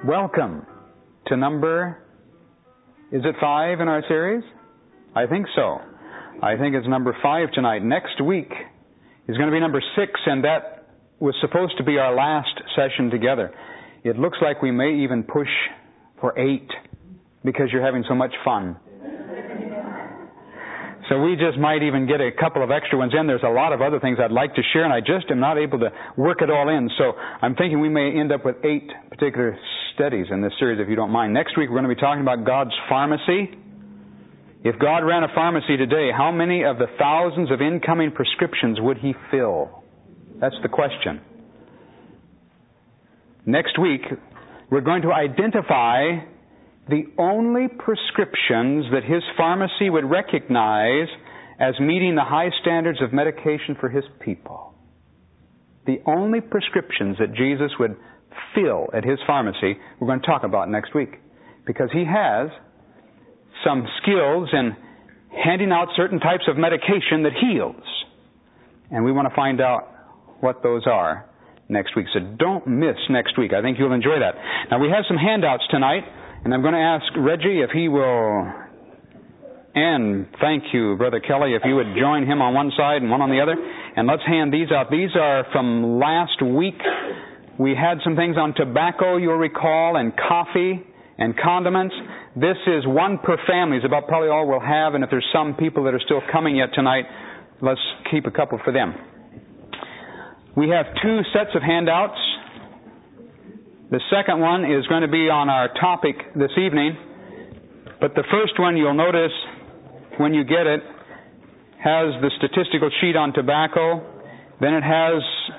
Welcome to is it 5 in our series? I think so. I think it's number 5 tonight. Next week is going to be number 6, and that was supposed to be our last session together. It looks like we may even push for 8 because you're having so much fun. So we just might even get a couple of extra ones in. There's a lot of other things I'd like to share, and I just am not able to work it all in. So I'm thinking we may end up with 8 particular studies in this series, if you don't mind. Next week we're going to be talking about God's pharmacy. If God ran a pharmacy today, how many of the thousands of incoming prescriptions would He fill? That's the question. Next week we're going to identify the only prescriptions that His pharmacy would recognize as meeting the high standards of medication for His people. The only prescriptions that Jesus would fill at His pharmacy, we're going to talk about next week. Because He has some skills in handing out certain types of medication that heals. And we want to find out what those are next week. So don't miss next week. I think you'll enjoy that. Now we have some handouts tonight. And I'm going to ask Reggie if he will, and thank you, Brother Kelly, if you would join him on one side and one on the other. And let's hand these out. These are from last week. We had some things on tobacco, you'll recall, and coffee and condiments. This is one per family. It's about probably all we'll have. And if there's some people that are still coming yet tonight, let's keep a couple for them. We have 2 sets of handouts. The second one is going to be on our topic this evening. But the first one, you'll notice when you get it, has the statistical sheet on tobacco. Then it has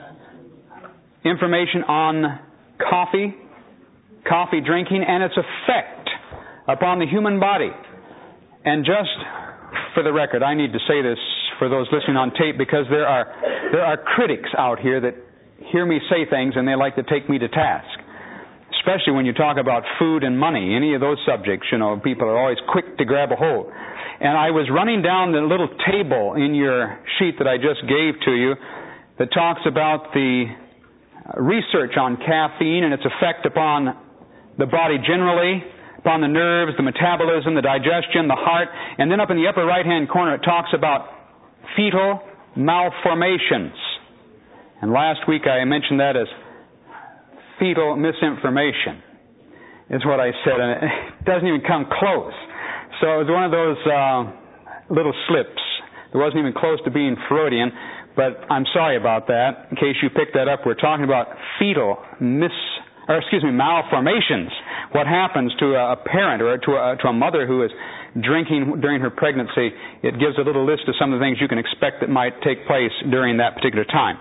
information on coffee drinking, and its effect upon the human body. And just for the record, I need to say this for those listening on tape, because there are critics out here that hear me say things and they like to take me to task. Especially when you talk about food and money, any of those subjects, people are always quick to grab a hold. And I was running down the little table in your sheet that I just gave to you that talks about the research on caffeine and its effect upon the body generally, upon the nerves, the metabolism, the digestion, the heart. And then up in the upper right-hand corner it talks about fetal malformations. And last week I mentioned that as fetal misinformation is what I said, and it doesn't even come close. So it was one of those little slips. It wasn't even close to being Freudian, but I'm sorry about that. In case you picked that up, we're talking about fetal malformations. What happens to a parent or to a mother who is drinking during her pregnancy? It gives a little list of some of the things you can expect that might take place during that particular time.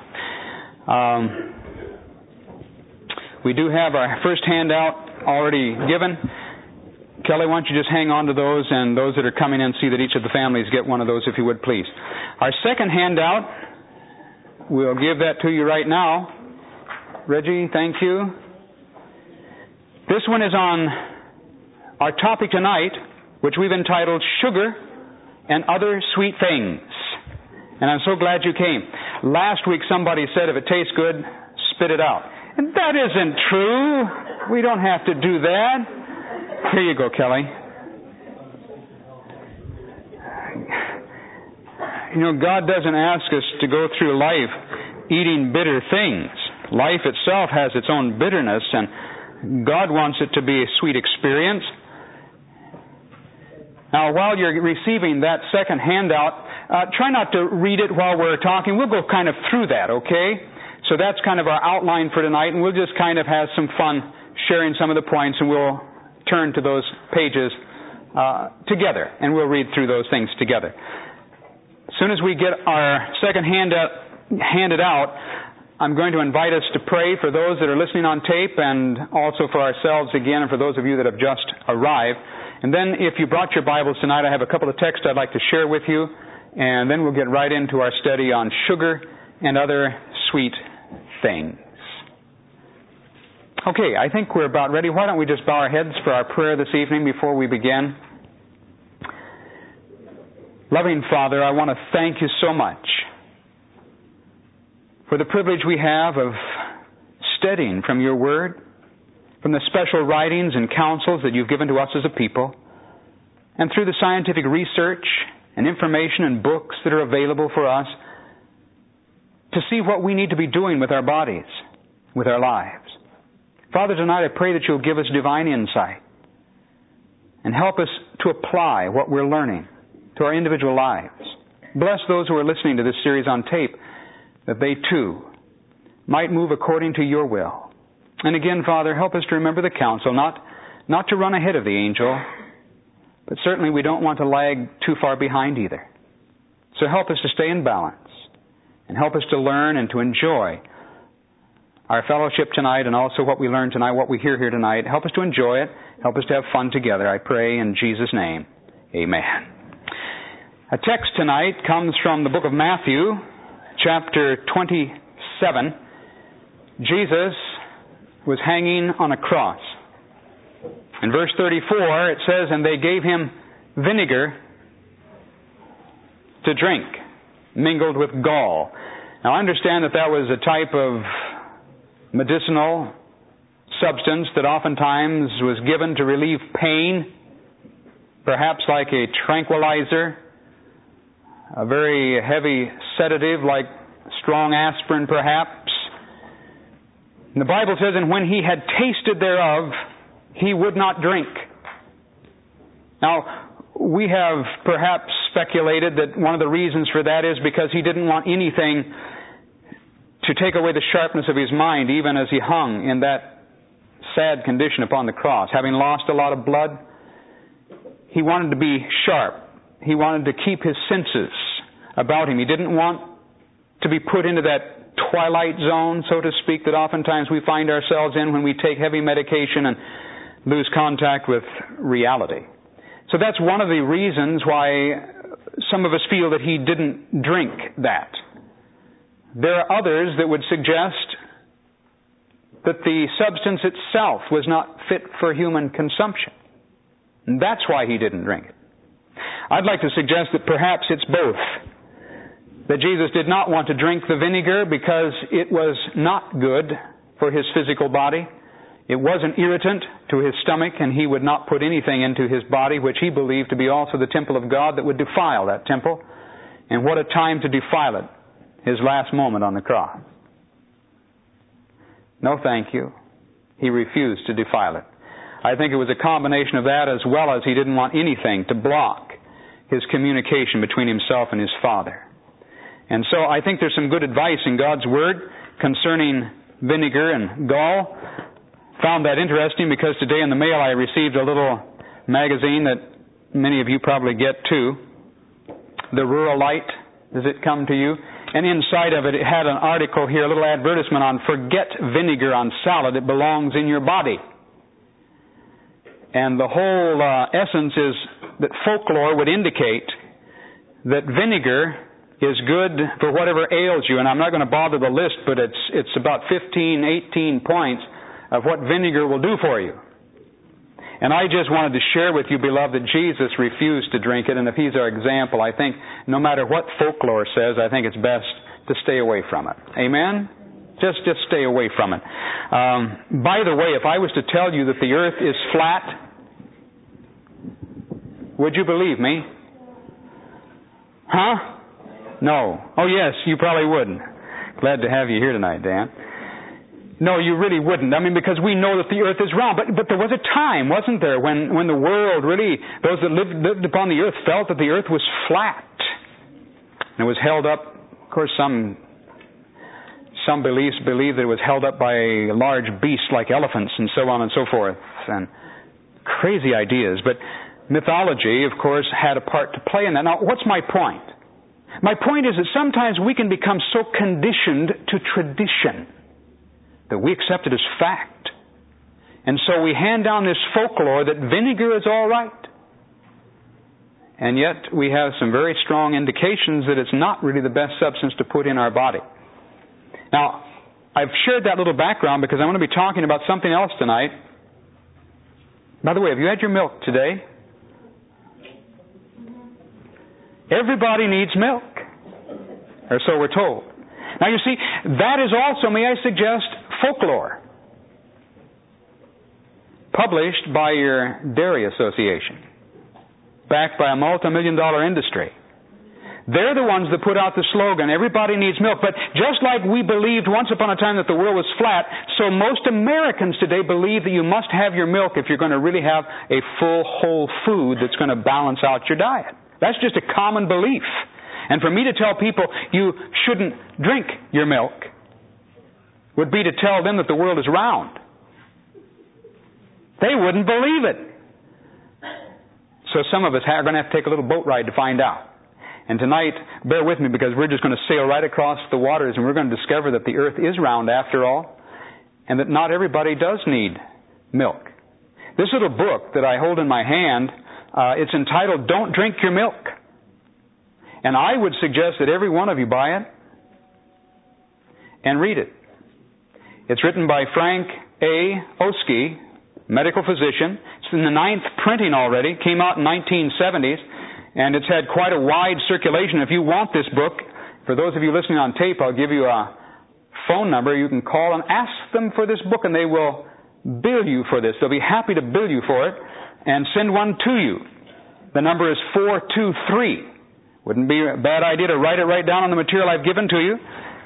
We do have our first handout already given. Kelly, why don't you just hang on to those, and those that are coming in, see that each of the families get one of those, if you would, please. Our second handout, we'll give that to you right now. Reggie, thank you. This one is on our topic tonight, which we've entitled Sugar and Other Sweet Things. And I'm so glad you came. Last week somebody said, if it tastes good, spit it out. And that isn't true. We don't have to do that. Here you go, Kelly. God doesn't ask us to go through life eating bitter things. Life itself has its own bitterness, and God wants it to be a sweet experience. Now, while you're receiving that second handout, try not to read it while we're talking. We'll go kind of through that, okay? So that's kind of our outline for tonight, and we'll just kind of have some fun sharing some of the points, and we'll turn to those pages together, and we'll read through those things together. As soon as we get our second handout handed out, I'm going to invite us to pray for those that are listening on tape, and also for ourselves again, and for those of you that have just arrived. And then if you brought your Bibles tonight, I have a couple of texts I'd like to share with you, and then we'll get right into our study on sugar and other sweet things. Okay, I think we're about ready. Why don't we just bow our heads for our prayer this evening before we begin? Loving Father, I want to thank you so much for the privilege we have of studying from your Word, from the special writings and counsels that you've given to us as a people, and through the scientific research and information and books that are available for us to see what we need to be doing with our bodies, with our lives. Father, tonight I pray that you'll give us divine insight and help us to apply what we're learning to our individual lives. Bless those who are listening to this series on tape, that they too might move according to your will. And again, Father, help us to remember the counsel, not to run ahead of the angel, but certainly we don't want to lag too far behind either. So help us to stay in balance and help us to learn and to enjoy our fellowship tonight and also what we learn tonight, what we hear here tonight. Help us to enjoy it. Help us to have fun together. I pray in Jesus' name. Amen. A text tonight comes from the book of Matthew, chapter 27. Jesus was hanging on a cross. In verse 34, it says, "And they gave him vinegar to drink, mingled with gall." Now, I understand that that was a type of medicinal substance that oftentimes was given to relieve pain, perhaps like a tranquilizer, a very heavy sedative like strong aspirin perhaps. And the Bible says, "And when he had tasted thereof, he would not drink." Now, we have perhaps speculated that one of the reasons for that is because he didn't want anything to take away the sharpness of his mind, even as he hung in that sad condition upon the cross. Having lost a lot of blood, he wanted to be sharp. He wanted to keep his senses about him. He didn't want to be put into that twilight zone, so to speak, that oftentimes we find ourselves in when we take heavy medication and lose contact with reality. So that's one of the reasons why some of us feel that he didn't drink that. There are others that would suggest that the substance itself was not fit for human consumption. And that's why he didn't drink it. I'd like to suggest that perhaps it's both. That Jesus did not want to drink the vinegar because it was not good for his physical body. It was an irritant to his stomach, and he would not put anything into his body which he believed to be also the temple of God that would defile that temple. And what a time to defile it, his last moment on the cross. No, thank you. He refused to defile it. I think it was a combination of that, as well as he didn't want anything to block his communication between himself and his Father. And so I think there's some good advice in God's Word concerning vinegar and gall. Found that interesting because today in the mail I received a little magazine that many of you probably get too. The Rural Light. Does it come to you? And inside of it, it had an article here, a little advertisement on "Forget vinegar on salad. It belongs in your body." And the whole essence is that folklore would indicate that vinegar is good for whatever ails you. And I'm not going to bother the list, but it's about 15, 18 points of what vinegar will do for you. And I just wanted to share with you, beloved, that Jesus refused to drink it. And if he's our example, I think no matter what folklore says, I think it's best to stay away from it. Amen? Just stay away from it. By the way, if I was to tell you that the earth is flat, would you believe me? Huh? No. Oh, yes, you probably wouldn't. Glad to have you here tonight, Dan. No, you really wouldn't. I mean, because we know that the earth is round. But there was a time, wasn't there, when the world really, those that lived upon the earth felt that the earth was flat. And it was held up, of course, some beliefs believe that it was held up by large beasts like elephants and so on and so forth. And crazy ideas. But mythology, of course, had a part to play in that. Now, what's my point? My point is that sometimes we can become so conditioned to tradition that we accept it as fact. And so we hand down this folklore that vinegar is all right. And yet we have some very strong indications that it's not really the best substance to put in our body. Now, I've shared that little background because I want to be talking about something else tonight. By the way, have you had your milk today? Everybody needs milk, or so we're told. Now you see, that is also, may I suggest, folklore. published by your dairy association, backed by a multi-million-dollar industry. They're the ones that put out the slogan, everybody needs milk. But just like we believed once upon a time that the world was flat, so most Americans today believe that you must have your milk if you're going to really have a full, whole food that's going to balance out your diet. That's just a common belief. And for me to tell people you shouldn't drink your milk would be to tell them that the world is round. They wouldn't believe it. So some of us are going to have to take a little boat ride to find out. And tonight, bear with me because we're just going to sail right across the waters and we're going to discover that the earth is round after all and that not everybody does need milk. This little book that I hold in my hand, it's entitled, Don't Drink Your Milk. And I would suggest that every one of you buy it and read it. It's written by Frank A. Oski, medical physician. It's in the 9th printing already. Came out in 1970s. And it's had quite a wide circulation. If you want this book, for those of you listening on tape, I'll give you a phone number. You can call and ask them for this book, and they will bill you for this. They'll be happy to bill you for it and send one to you. The number is 423. Wouldn't be a bad idea to write it right down on the material I've given to you.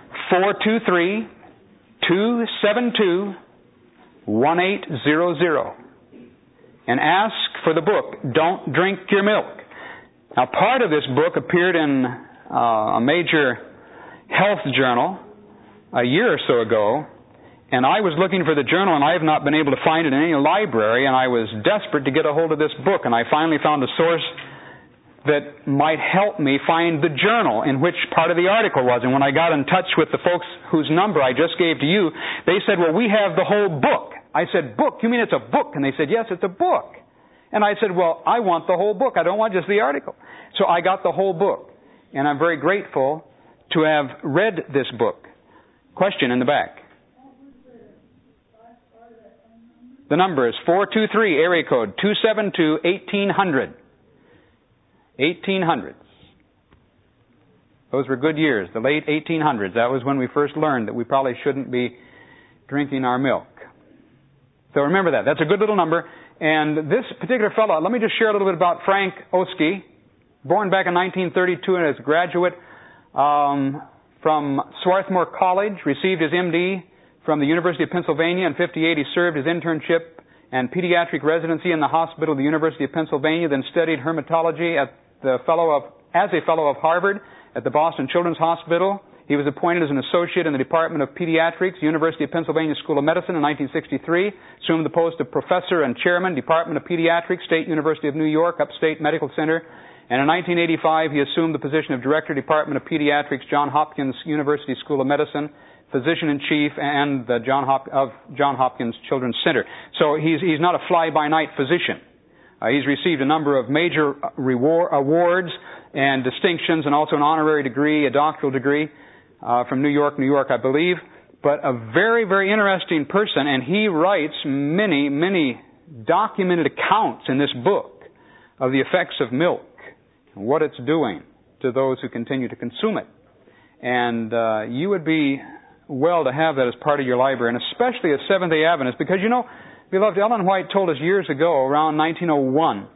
423-272-1800. And ask for the book, Don't Drink Your Milk. Now, part of this book appeared in a major health journal a year or so ago, and I was looking for the journal, and I have not been able to find it in any library, and I was desperate to get a hold of this book, and I finally found a source that might help me find the journal in which part of the article was. And when I got in touch with the folks whose number I just gave to you, they said, well, we have the whole book. I said, book? You mean it's a book? And they said, yes, it's a book. And I said, well, I want the whole book. I don't want just the article. So I got the whole book. And I'm very grateful to have read this book. Question in the back. The number is 423, area code 272-1800. 1800s. Those were good years, the late 1800s. That was when we first learned that we probably shouldn't be drinking our milk. So remember that. That's a good little number. And this particular fellow, let me just share a little bit about Frank Oski, born back in 1932 and as a graduate from Swarthmore College, received his MD from the University of Pennsylvania. In 1958, he served his internship and pediatric residency in the hospital of the University of Pennsylvania, then studied hermatology as a fellow of Harvard at the Boston Children's Hospital. He was appointed as an associate in the Department of Pediatrics, University of Pennsylvania School of Medicine in 1963, assumed the post of professor and chairman, Department of Pediatrics, State University of New York, Upstate Medical Center, and in 1985 he assumed the position of Director, Department of Pediatrics, Johns Hopkins University School of Medicine, Physician-in-Chief, and the Johns Hopkins Children's Center. So he's not a fly-by-night physician. He's received a number of major awards and distinctions, and also an honorary degree, a doctoral degree, from New York, I believe. But a very, very interesting person, and he writes many, many documented accounts in this book of the effects of milk and what it's doing to those who continue to consume it. And you would be well to have that as part of your library, and especially as Seventh-day Adventists, because you know, beloved, Ellen White told us years ago, around 1901,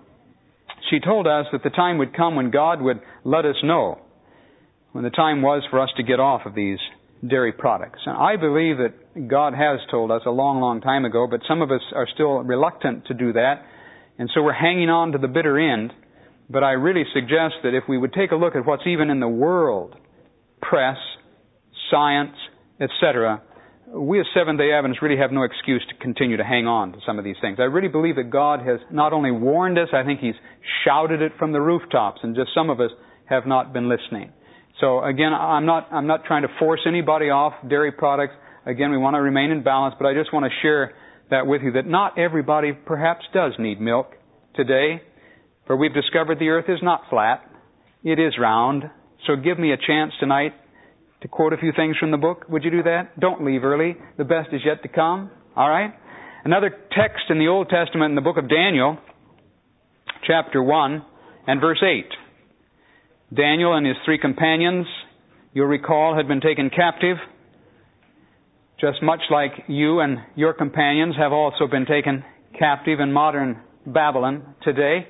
she told us that the time would come when God would let us know when the time was for us to get off of these dairy products. And I believe that God has told us a long, long time ago, but some of us are still reluctant to do that, and so we're hanging on to the bitter end. But I really suggest that if we would take a look at what's even in the world, press, science, etc., we as Seventh-day Adventists really have no excuse to continue to hang on to some of these things. I really believe that God has not only warned us, I think He's shouted it from the rooftops, and just some of us have not been listening. So again, I'm not trying to force anybody off dairy products. Again, we want to remain in balance, but I just want to share that with you, that not everybody perhaps does need milk today, for we've discovered the earth is not flat. It is round. So give me a chance tonight to quote a few things from the book. Would you do that? Don't leave early. The best is yet to come. All right? Another text in the Old Testament in the book of Daniel, chapter 1 and verse 8. Daniel and his 3 companions, you'll recall, had been taken captive, just much like you and your companions have also been taken captive in modern Babylon today.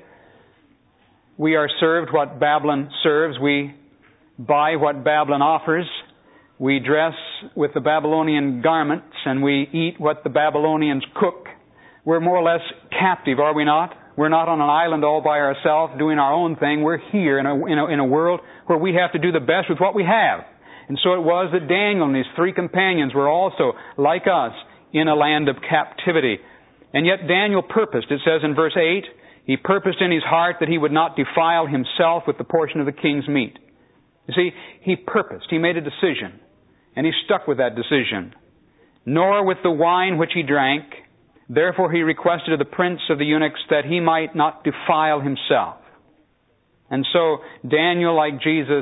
We are served what Babylon serves. We buy what Babylon offers. We dress with the Babylonian garments, and we eat what the Babylonians cook. We're more or less captive, are we not? We're not on an island all by ourselves doing our own thing. We're here in a world where we have to do the best with what we have. And so it was that Daniel and his three companions were also, like us, in a land of captivity. And yet Daniel purposed, it says in verse 8, he purposed in his heart that he would not defile himself with the portion of the king's meat. You see, he purposed, he made a decision, and he stuck with that decision. Nor with the wine which he drank. Therefore he requested of the prince of the eunuchs that he might not defile himself. And so Daniel, like Jesus,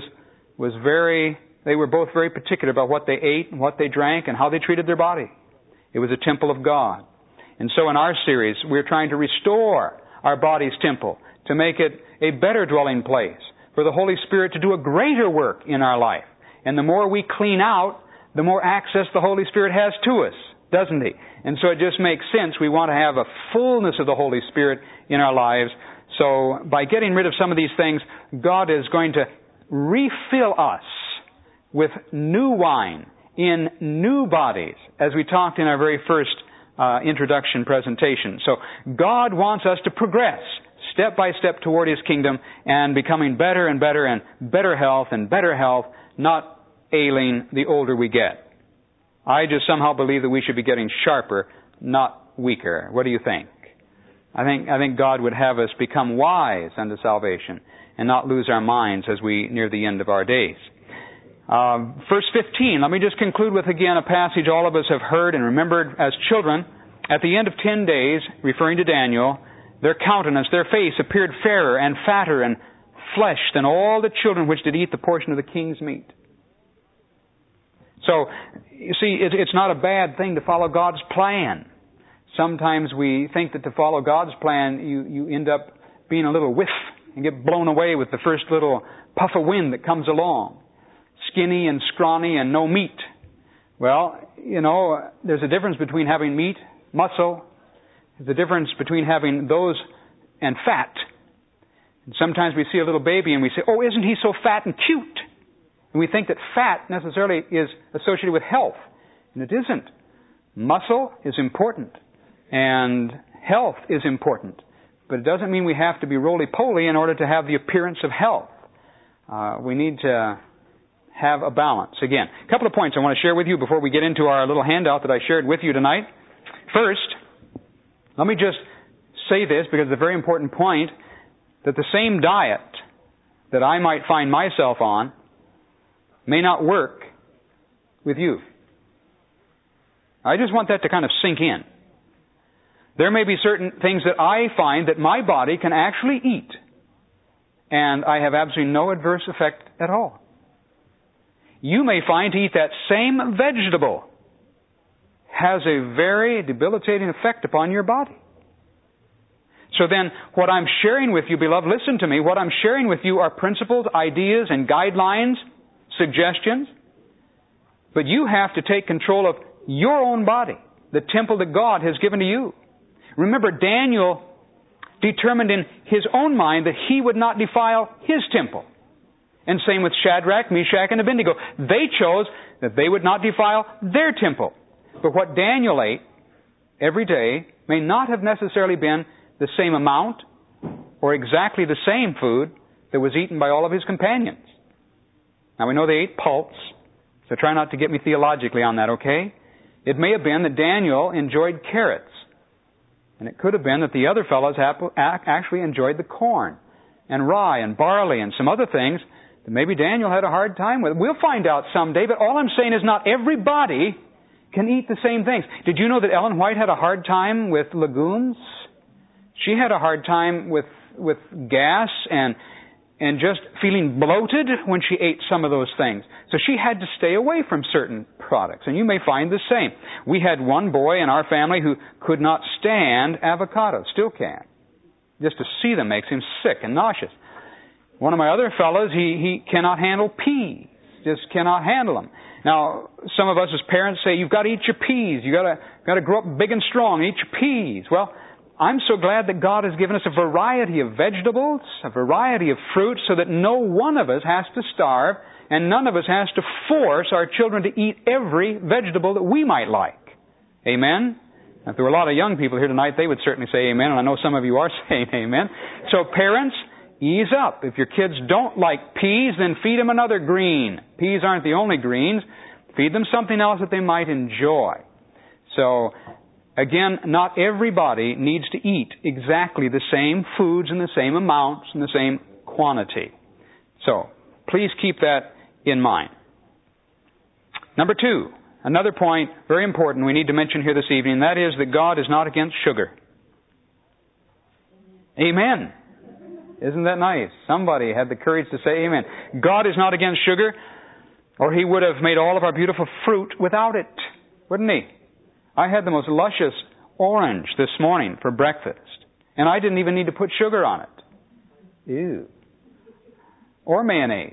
they were both very particular about what they ate and what they drank and how they treated their body. It was a temple of God. And so in our series, we're trying to restore our body's temple, to make it a better dwelling place, for the Holy Spirit to do a greater work in our life. And the more we clean out, the more access the Holy Spirit has to us, doesn't He? And so it just makes sense. We want to have a fullness of the Holy Spirit in our lives. So by getting rid of some of these things, God is going to refill us with new wine in new bodies, as we talked in our very first introduction presentation. So God wants us to progress step by step toward His kingdom and becoming better and better and better health, not ailing the older we get. I just somehow believe that we should be getting sharper, not weaker. What do you think? I think God would have us become wise unto salvation and not lose our minds as we near the end of our days. Verse 15, let me just conclude with again a passage all of us have heard and remembered as children. At the end of 10 days, referring to Daniel, their countenance, their face appeared fairer and fatter and flesh than all the children which did eat the portion of the king's meat. So, you see, it's not a bad thing to follow God's plan. Sometimes we think that to follow God's plan, you end up being a little whiff and get blown away with the first little puff of wind that comes along. Skinny and scrawny and no meat. Well, there's a difference between having meat, muscle. There's a difference between having those and fat. And sometimes we see a little baby and we say, oh, isn't he so fat and cute? And we think that fat necessarily is associated with health. And it isn't. Muscle is important. And health is important. But it doesn't mean we have to be roly-poly in order to have the appearance of health. We need to have a balance. Again, a couple of points I want to share with you before we get into our little handout that I shared with you tonight. First, let me just say this because it's a very important point, that the same diet that I might find myself on may not work with you. I just want that to kind of sink in. There may be certain things that I find that my body can actually eat, and I have absolutely no adverse effect at all. You may find to eat that same vegetable has a very debilitating effect upon your body. So then, what I'm sharing with you, beloved, listen to me, what I'm sharing with you are principles, ideas, and guidelines, suggestions. But you have to take control of your own body, the temple that God has given to you. Remember, Daniel determined in his own mind that he would not defile his temple. And same with Shadrach, Meshach, and Abednego. They chose that they would not defile their temple. But what Daniel ate every day may not have necessarily been the same amount or exactly the same food that was eaten by all of his companions. Now we know they ate pulse, so try not to get me theologically on that, okay? It may have been that Daniel enjoyed carrots. And it could have been that the other fellows actually enjoyed the corn and rye and barley and some other things that maybe Daniel had a hard time with. We'll find out someday, but all I'm saying is not everybody can eat the same things. Did you know that Ellen White had a hard time with legumes? She had a hard time with gas and just feeling bloated when she ate some of those things. So she had to stay away from certain products. And you may find the same. We had one boy in our family who could not stand avocados. Still can't. Just to see them makes him sick and nauseous. One of my other fellows, he cannot handle peas. Just cannot handle them. Now, some of us as parents say, you've got to eat your peas. You've got to grow up big and strong and eat your peas. Well, I'm so glad that God has given us a variety of vegetables, a variety of fruits, so that no one of us has to starve, and none of us has to force our children to eat every vegetable that we might like. Amen? If there were a lot of young people here tonight, they would certainly say amen, and I know some of you are saying amen. So parents, ease up. If your kids don't like peas, then feed them another green. Peas aren't the only greens. Feed them something else that they might enjoy. So, again, not everybody needs to eat exactly the same foods in the same amounts and the same quantity. So, please keep that in mind. Number 2, another point, very important, we need to mention here this evening, and that is that God is not against sugar. Amen. Isn't that nice? Somebody had the courage to say amen. God is not against sugar, or He would have made all of our beautiful fruit without it, wouldn't He? I had the most luscious orange this morning for breakfast, and I didn't even need to put sugar on it. Ew. Or mayonnaise.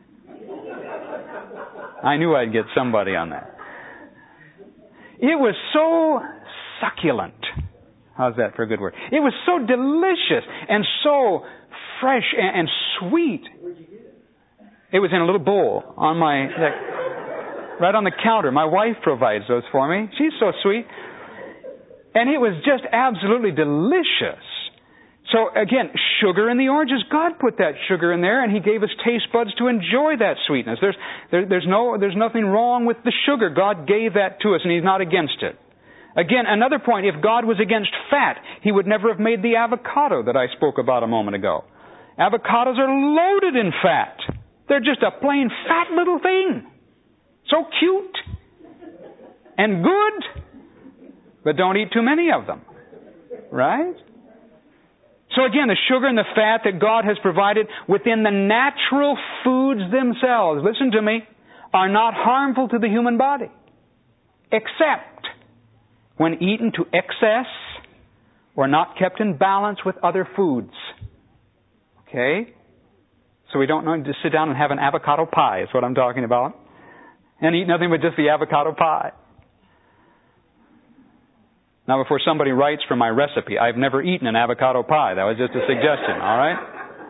I knew I'd get somebody on that. It was so succulent. How's that for a good word? It was so delicious and so fresh and sweet. It was in a little bowl on my, right on the counter. My wife provides those for me. She's so sweet. And it was just absolutely delicious. So again, sugar in the oranges. God put that sugar in there, and He gave us taste buds to enjoy that sweetness. There's nothing wrong with the sugar. God gave that to us, and He's not against it. Again, another point, if God was against fat, He would never have made the avocado that I spoke about a moment ago. Avocados are loaded in fat. They're just a plain fat little thing. So cute and good, but don't eat too many of them. Right? So again, the sugar and the fat that God has provided within the natural foods themselves, listen to me, are not harmful to the human body, except when eaten to excess or not kept in balance with other foods. Okay? So we don't need to sit down and have an avocado pie, is what I'm talking about. And eat nothing but just the avocado pie. Now, before somebody writes for my recipe, I've never eaten an avocado pie. That was just a suggestion, all right?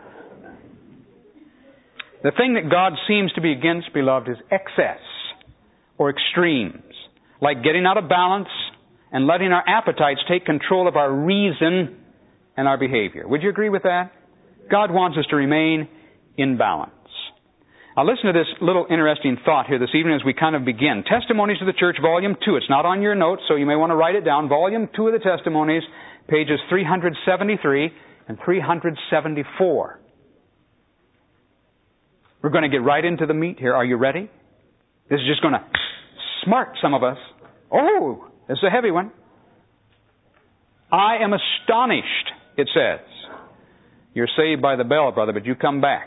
The thing that God seems to be against, beloved, is excess or extremes, like getting out of balance and letting our appetites take control of our reason and our behavior. Would you agree with that? God wants us to remain in balance. Now listen to this little interesting thought here this evening as we kind of begin. Testimonies of the Church, Volume 2. It's not on your notes, so you may want to write it down. Volume 2 of the Testimonies, pages 373 and 374. We're going to get right into the meat here. Are you ready? This is just going to smart some of us. Oh, this is a heavy one. I am astonished, it says. You're saved by the bell, brother, but you come back.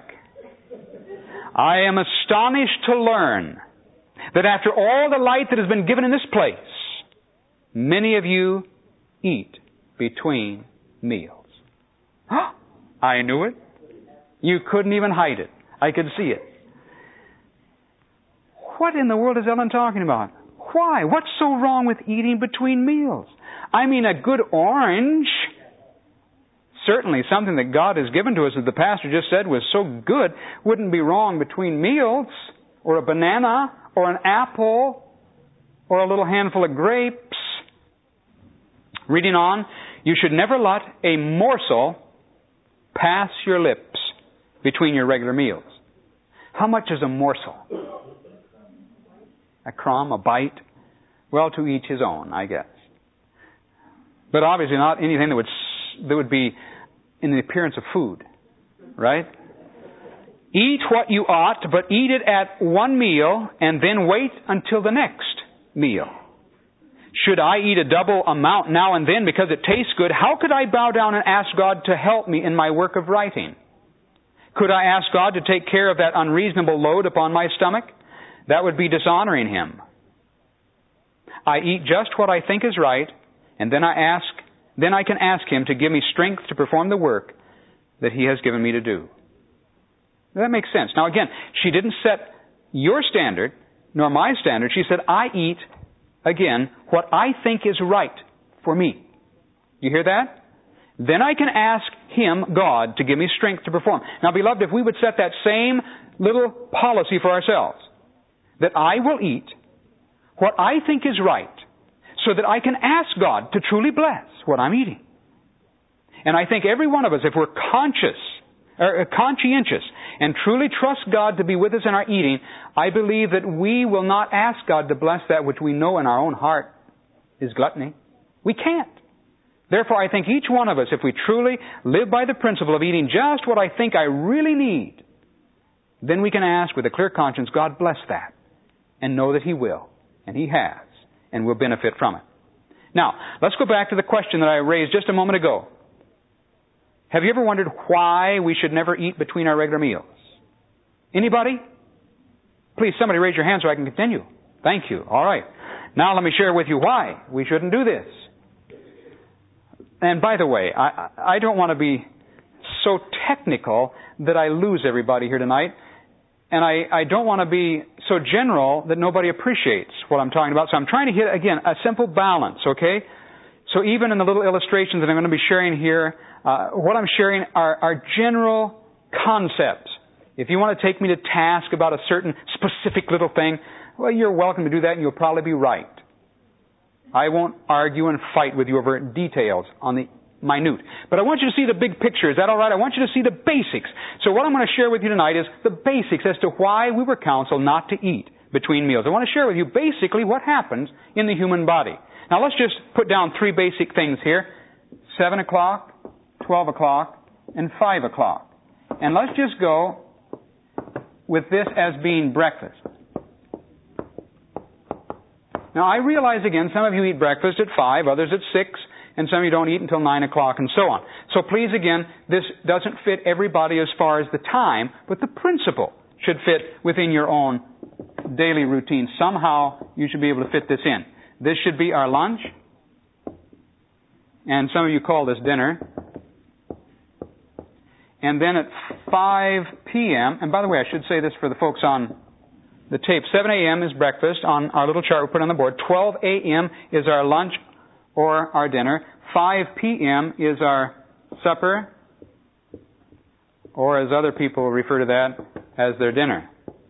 I am astonished to learn that after all the light that has been given in this place, many of you eat between meals. I knew it. You couldn't even hide it. I could see it. What in the world is Ellen talking about? Why? What's so wrong with eating between meals? I mean, a good orange, certainly something that God has given to us, as the pastor just said, was so good, wouldn't be wrong between meals, or a banana, or an apple, or a little handful of grapes. Reading on, you should never let a morsel pass your lips between your regular meals. How much is a morsel? A crumb, a bite? Well, to each his own, I guess. But obviously not anything that would be in the appearance of food, right? Eat what you ought, but eat it at one meal and then wait until the next meal. Should I eat a double amount now and then because it tastes good, how could I bow down and ask God to help me in my work of writing? Could I ask God to take care of that unreasonable load upon my stomach? That would be dishonoring Him. I eat just what I think is right, and then I can ask Him to give me strength to perform the work that He has given me to do. That makes sense. Now again, she didn't set your standard, nor my standard. She said, I eat, again, what I think is right for me. You hear that? then I can ask Him, God, to give me strength to perform. Now, beloved, if we would set that same little policy for ourselves, that I will eat what I think is right, so that I can ask God to truly bless what I'm eating. And I think every one of us, if we're conscientious and truly trust God to be with us in our eating, I believe that we will not ask God to bless that which we know in our own heart is gluttony. We can't. Therefore, I think each one of us, if we truly live by the principle of eating just what I think I really need, then we can ask with a clear conscience, God bless that, and know that He will, and He has, and we'll benefit from it. Now, let's go back to the question that I raised just a moment ago. Have you ever wondered why we should never eat between our regular meals? Anybody? Please, somebody raise your hand so I can continue. Thank you. All right. Now let me share with you why we shouldn't do this. And by the way, I don't want to be so technical that I lose everybody here tonight. And I don't want to be so general that nobody appreciates what I'm talking about. So I'm trying to hit, again, a simple balance, okay? So even in the little illustrations that I'm going to be sharing here, what I'm sharing are general concepts. If you want to take me to task about a certain specific little thing, well, you're welcome to do that, and you'll probably be right. I won't argue and fight with you over details on the minute. But I want you to see the big picture. Is that all right? I want you to see the basics. So what I'm going to share with you tonight is the basics as to why we were counseled not to eat between meals. I want to share with you basically what happens in the human body. Now let's just put down three basic things here. 7 o'clock, 12 o'clock, and 5 o'clock. And let's just go with this as being breakfast. Now, I realize, again, some of you eat breakfast at 5, others at 6, and some of you don't eat until 9 o'clock, and so on. So please, again, this doesn't fit everybody as far as the time, but the principle should fit within your own daily routine. Somehow, you should be able to fit this in. This should be our lunch, and some of you call this dinner. And then at 5 p.m., and by the way, I should say this for the folks on the tape, 7 a.m. is breakfast on our little chart we put on the board. 12 a.m. is our lunch or our dinner. 5 p.m. is our supper, or as other people refer to that, as their dinner.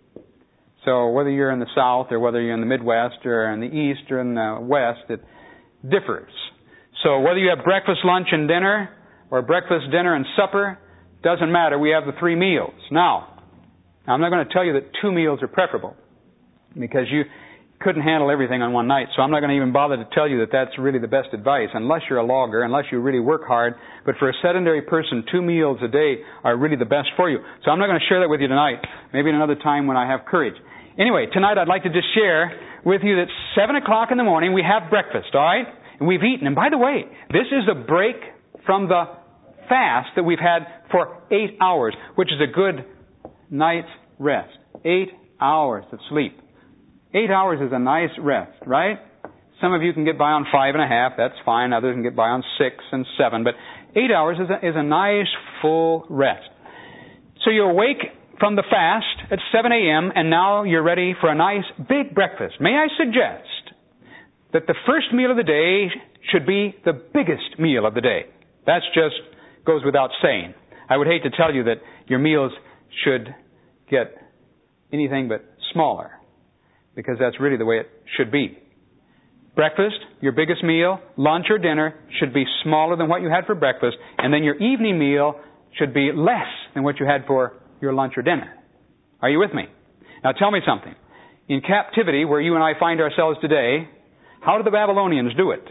So whether you're in the South or whether you're in the Midwest or in the East or in the West, it differs. So whether you have breakfast, lunch, and dinner, or breakfast, dinner, and supper, doesn't matter. We have the three meals. Now, I'm not going to tell you that 2 meals are preferable, because you couldn't handle everything on one night. So I'm not going to even bother to tell you that that's really the best advice, unless you're a logger, unless you really work hard. But for a sedentary person, 2 meals a day are really the best for you. So I'm not going to share that with you tonight. Maybe another time when I have courage. Anyway, tonight I'd like to just share with you that 7 o'clock in the morning we have breakfast, all right? And we've eaten. And by the way, this is a break from the fast that we've had for 8 hours, which is a good night's rest. 8 hours of sleep. 8 hours is a nice rest, right? Some of you can get by on 5.5. That's fine. Others can get by on 6 and 7. But 8 hours is a nice full rest. So you awake from the fast at 7 a.m. and now you're ready for a nice big breakfast. May I suggest that the first meal of the day should be the biggest meal of the day? That just goes without saying. I would hate to tell you that your meals should get anything but smaller, because that's really the way it should be. Breakfast, your biggest meal, lunch or dinner should be smaller than what you had for breakfast, and then your evening meal should be less than what you had for your lunch or dinner. Are you with me? Now tell me something. In captivity, where you and I find ourselves today, how do the Babylonians do it?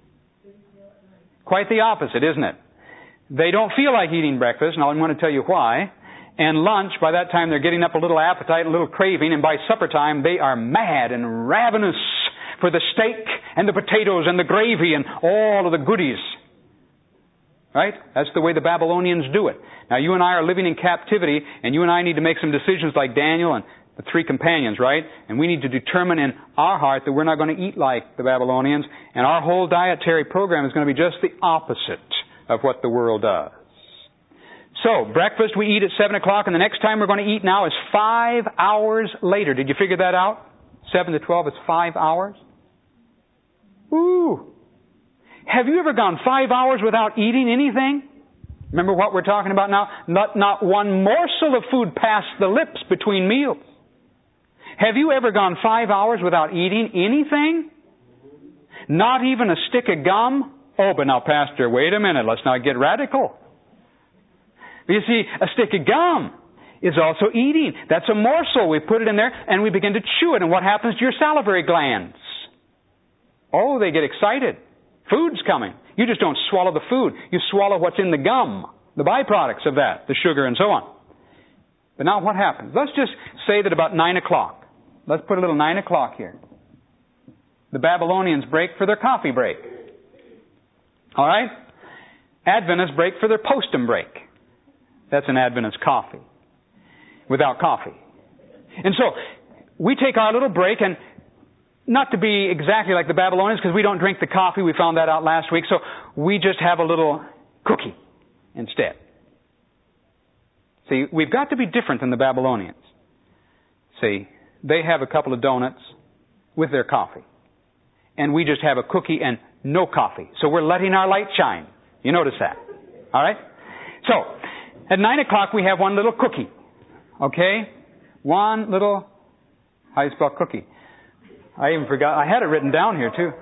Quite the opposite, isn't it? They don't feel like eating breakfast, and I'm going to tell you why. And lunch, by that time they're getting up a little appetite, a little craving, and by supper time they are mad and ravenous for the steak and the potatoes and the gravy and all of the goodies. Right? That's the way the Babylonians do it. Now you and I are living in captivity, and you and I need to make some decisions like Daniel and the 3 companions, right? And we need to determine in our heart that we're not going to eat like the Babylonians, and our whole dietary program is going to be just the opposite of what the world does. So, breakfast we eat at 7 o'clock, and the next time we're going to eat now is 5 hours later. Did you figure that out? 7 to 12 is 5 hours? Ooh! Have you ever gone 5 hours without eating anything? Remember what we're talking about now? Not one morsel of food passed the lips between meals. Have you ever gone 5 hours without eating anything? Not even a stick of gum? Oh, but now, Pastor, wait a minute. Let's not get radical. You see, a stick of gum is also eating. That's a morsel. We put it in there and we begin to chew it. And what happens to your salivary glands? Oh, they get excited. Food's coming. You just don't swallow the food. You swallow what's in the gum, the byproducts of that, the sugar and so on. But now what happens? Let's just say that about 9 o'clock. Let's put a little 9 o'clock here. The Babylonians break for their coffee break. All right? Adventists break for their postum break. That's an Adventist coffee. Without coffee. And so, we take our little break, and not to be exactly like the Babylonians, because we don't drink the coffee. We found that out last week. So, we just have a little cookie instead. See, we've got to be different than the Babylonians. See, they have a couple of donuts with their coffee. And we just have a cookie and no coffee. So we're letting our light shine. You notice that? All right? So, at 9 o'clock we have one little cookie. Okay? One little, how do you spell cookie? I even forgot. I had it written down here too.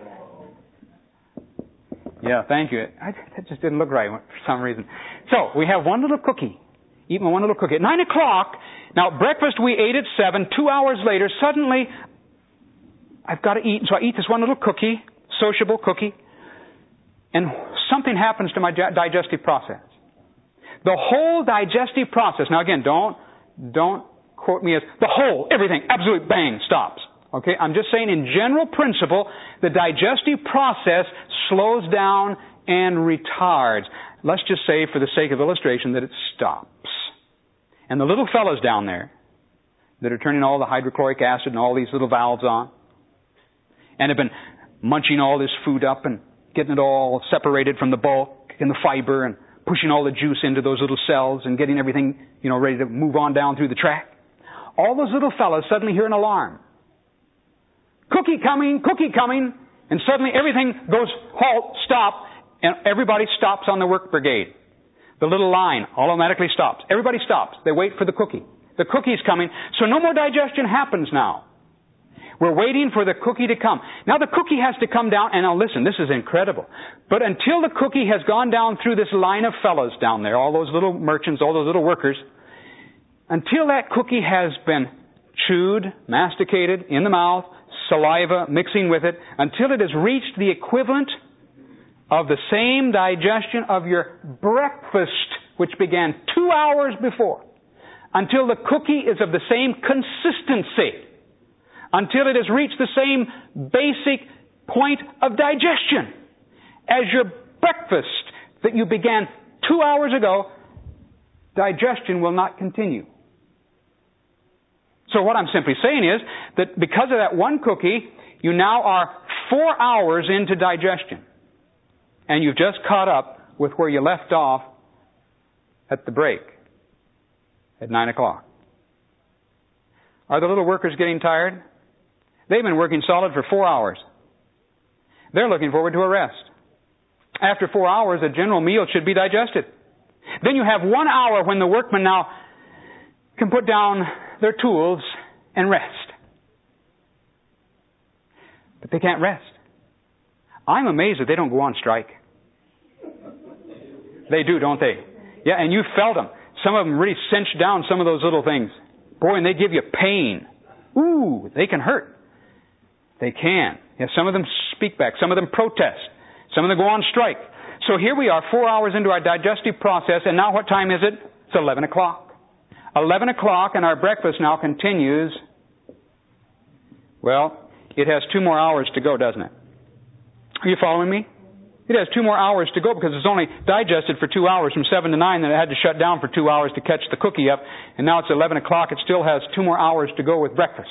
Yeah, thank you. That just didn't look right for some reason. So, we have one little cookie. Eating one little cookie. At 9 o'clock, now breakfast we ate at 7. 2 hours later, suddenly, I've got to eat. So I eat this one little cookie, sociable cookie, and something happens to my digestive process. The whole digestive process, now again, don't quote me as the whole, everything, absolute bang, stops. Okay, I'm just saying in general principle, the digestive process slows down and retards. Let's just say, for the sake of illustration, that it stops. And the little fellows down there that are turning all the hydrochloric acid and all these little valves on, and have been munching all this food up and getting it all separated from the bulk and the fiber and pushing all the juice into those little cells and getting everything, ready to move on down through the tract. All those little fellows suddenly hear an alarm. Cookie coming, and suddenly everything goes halt, stop, and everybody stops on the work brigade. The little line automatically stops. Everybody stops. They wait for the cookie. The cookie's coming, so no more digestion happens now. We're waiting for the cookie to come. Now the cookie has to come down, and now listen, this is incredible. But until the cookie has gone down through this line of fellows down there, all those little merchants, all those little workers, until that cookie has been chewed, masticated, in the mouth, saliva mixing with it, until it has reached the equivalent of the same digestion of your breakfast, which began 2 hours before, until the cookie is of the same consistency, until it has reached the same basic point of digestion as your breakfast that you began 2 hours ago, digestion will not continue. So what I'm simply saying is that because of that one cookie, you now are 4 hours into digestion. And you've just caught up with where you left off at the break at 9 o'clock. Are the little workers getting tired? They've been working solid for 4 hours. They're looking forward to a rest. After 4 hours, a general meal should be digested. Then you have 1 hour when the workmen now can put down their tools and rest. But they can't rest. I'm amazed that they don't go on strike. They do, don't they? Yeah, and you felt them. Some of them really cinch down some of those little things. Boy, and they give you pain. Ooh, they can hurt. They can. Yeah, some of them speak back. Some of them protest. Some of them go on strike. So here we are, 4 hours into our digestive process, and now what time is it? It's 11 o'clock. 11 o'clock, and our breakfast now continues. Well, it has 2 more hours to go, doesn't it? Are you following me? It has 2 more hours to go because it's only digested for 2 hours from 7 to 9, then it had to shut down for 2 hours to catch the cookie up, and now it's 11 o'clock. It still has 2 more hours to go with breakfast.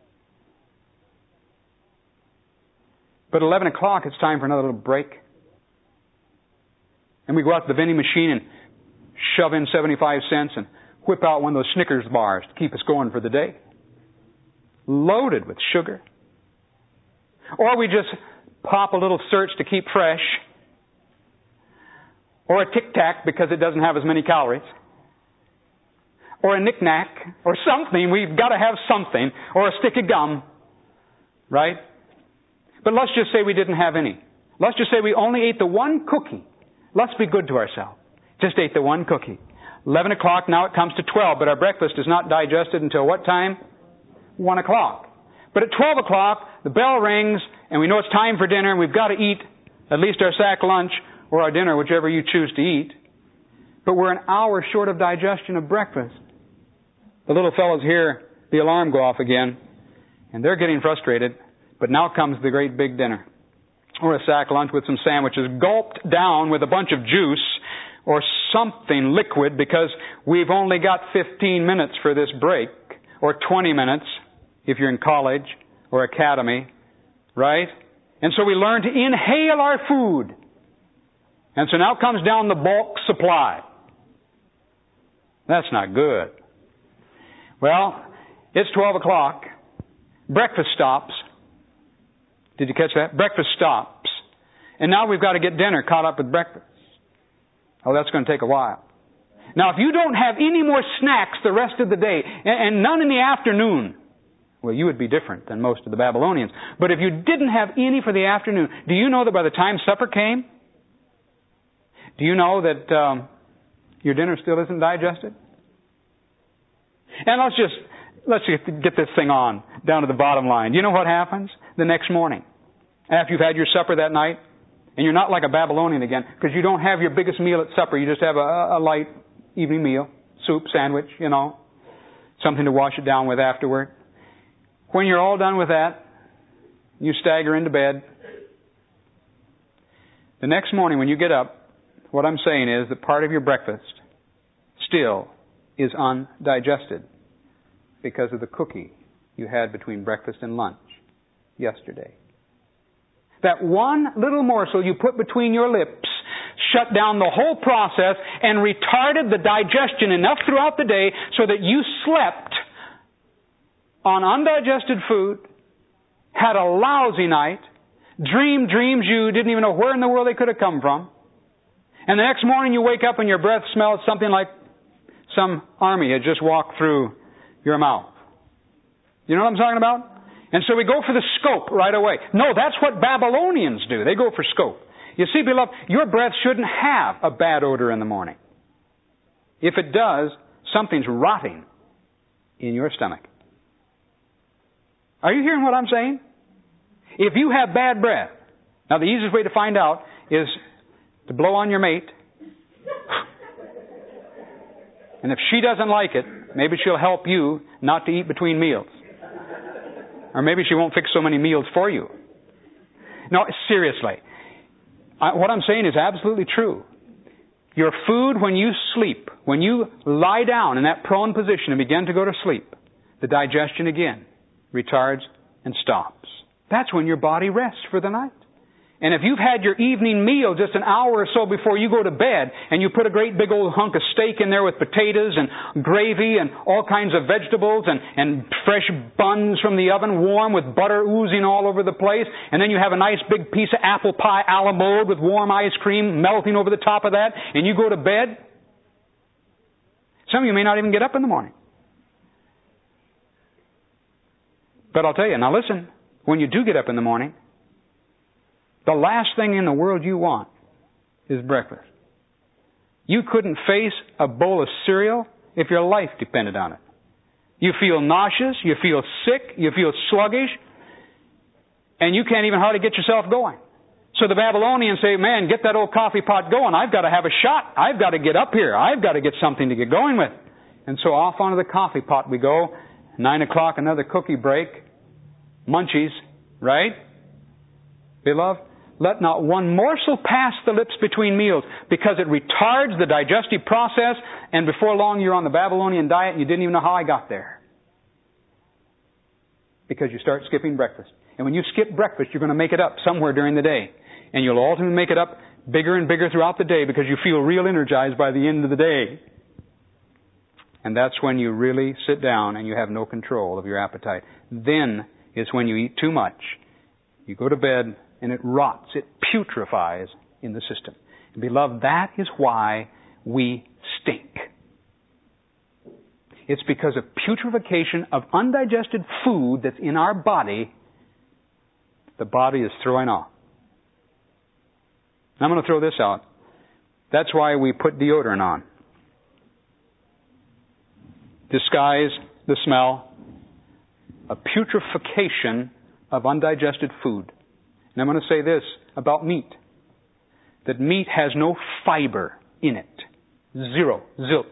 But 11 o'clock, it's time for another little break. And we go out to the vending machine and shove in 75 cents and whip out one of those Snickers bars to keep us going for the day. Loaded with sugar. Or we just pop a little search to keep fresh, or a Tic Tac because it doesn't have as many calories, or a Knick Knack, or something. We've got to have something, or a stick of gum, right? But let's just say we didn't have any. Let's just say we only ate the one cookie. Let's be good to ourselves. Just ate the one cookie. 11 o'clock, now it comes to 12, but our breakfast is not digested until what time? 1 o'clock. But at 12 o'clock, the bell rings, and we know it's time for dinner, and we've got to eat at least our sack lunch or our dinner, whichever you choose to eat. But we're an hour short of digestion of breakfast. The little fellows hear the alarm go off again, and they're getting frustrated. But now comes the great big dinner, or a sack lunch with some sandwiches, gulped down with a bunch of juice or something liquid because we've only got 15 minutes for this break, or 20 minutes if you're in college or academy, right? And so we learn to inhale our food. And so now comes down the bulk supply. That's not good. Well, it's 12 o'clock. Breakfast stops. Did you catch that? Breakfast stops. And now we've got to get dinner caught up with breakfast. Oh, that's going to take a while. Now, if you don't have any more snacks the rest of the day, and none in the afternoon, well, you would be different than most of the Babylonians. But if you didn't have any for the afternoon, do you know that by the time supper came, do you know that your dinner still isn't digested? And let's just get this thing on down to the bottom line. Do you know what happens the next morning after you've had your supper that night? And you're not like a Babylonian again because you don't have your biggest meal at supper. You just have a light evening meal, soup, sandwich, something to wash it down with afterward. When you're all done with that, you stagger into bed. The next morning when you get up, what I'm saying is that part of your breakfast still is undigested because of the cookie you had between breakfast and lunch yesterday. That one little morsel you put between your lips shut down the whole process and retarded the digestion enough throughout the day so that you slept on undigested food, had a lousy night, dreamed dreams you didn't even know where in the world they could have come from, and the next morning you wake up and your breath smells something like some army had just walked through your mouth. You know what I'm talking about? And so we go for the scope right away. No, that's what Babylonians do. They go for scope. You see, beloved, your breath shouldn't have a bad odor in the morning. If it does, something's rotting in your stomach. Are you hearing what I'm saying? If you have bad breath, now the easiest way to find out is to blow on your mate. And if she doesn't like it, maybe she'll help you not to eat between meals. Or maybe she won't fix so many meals for you. No, seriously. What I'm saying is absolutely true. Your food when you sleep, when you lie down in that prone position and begin to go to sleep, the digestion again retards and stops. That's when your body rests for the night. And if you've had your evening meal just an hour or so before you go to bed, and you put a great big old hunk of steak in there with potatoes and gravy and all kinds of vegetables and fresh buns from the oven warm with butter oozing all over the place, and then you have a nice big piece of apple pie a la mode with warm ice cream melting over the top of that, and you go to bed, some of you may not even get up in the morning. But I'll tell you, now listen, when you do get up in the morning, the last thing in the world you want is breakfast. You couldn't face a bowl of cereal if your life depended on it. You feel nauseous, you feel sick, you feel sluggish, and you can't even hardly get yourself going. So the Babylonians say, man, get that old coffee pot going. I've got to have a shot. I've got to get up here. I've got to get something to get going with. And so off onto the coffee pot we go. 9 o'clock, another cookie break. Munchies, right? Beloved, let not one morsel pass the lips between meals because it retards the digestive process, and before long you're on the Babylonian diet and you didn't even know how I got there. Because you start skipping breakfast. And when you skip breakfast, you're going to make it up somewhere during the day. And you'll ultimately make it up bigger and bigger throughout the day because you feel real energized by the end of the day. And that's when you really sit down and you have no control of your appetite. Then is when you eat too much. You go to bed and it rots, it putrefies in the system. And beloved, that is why we stink. It's because of putrefaction of undigested food that's in our body, the body is throwing off. I'm going to throw this out. That's why we put deodorant on. Disguise the smell, a putrefaction of undigested food. And I'm going to say this about meat, that meat has no fiber in it. Zero. Zilch.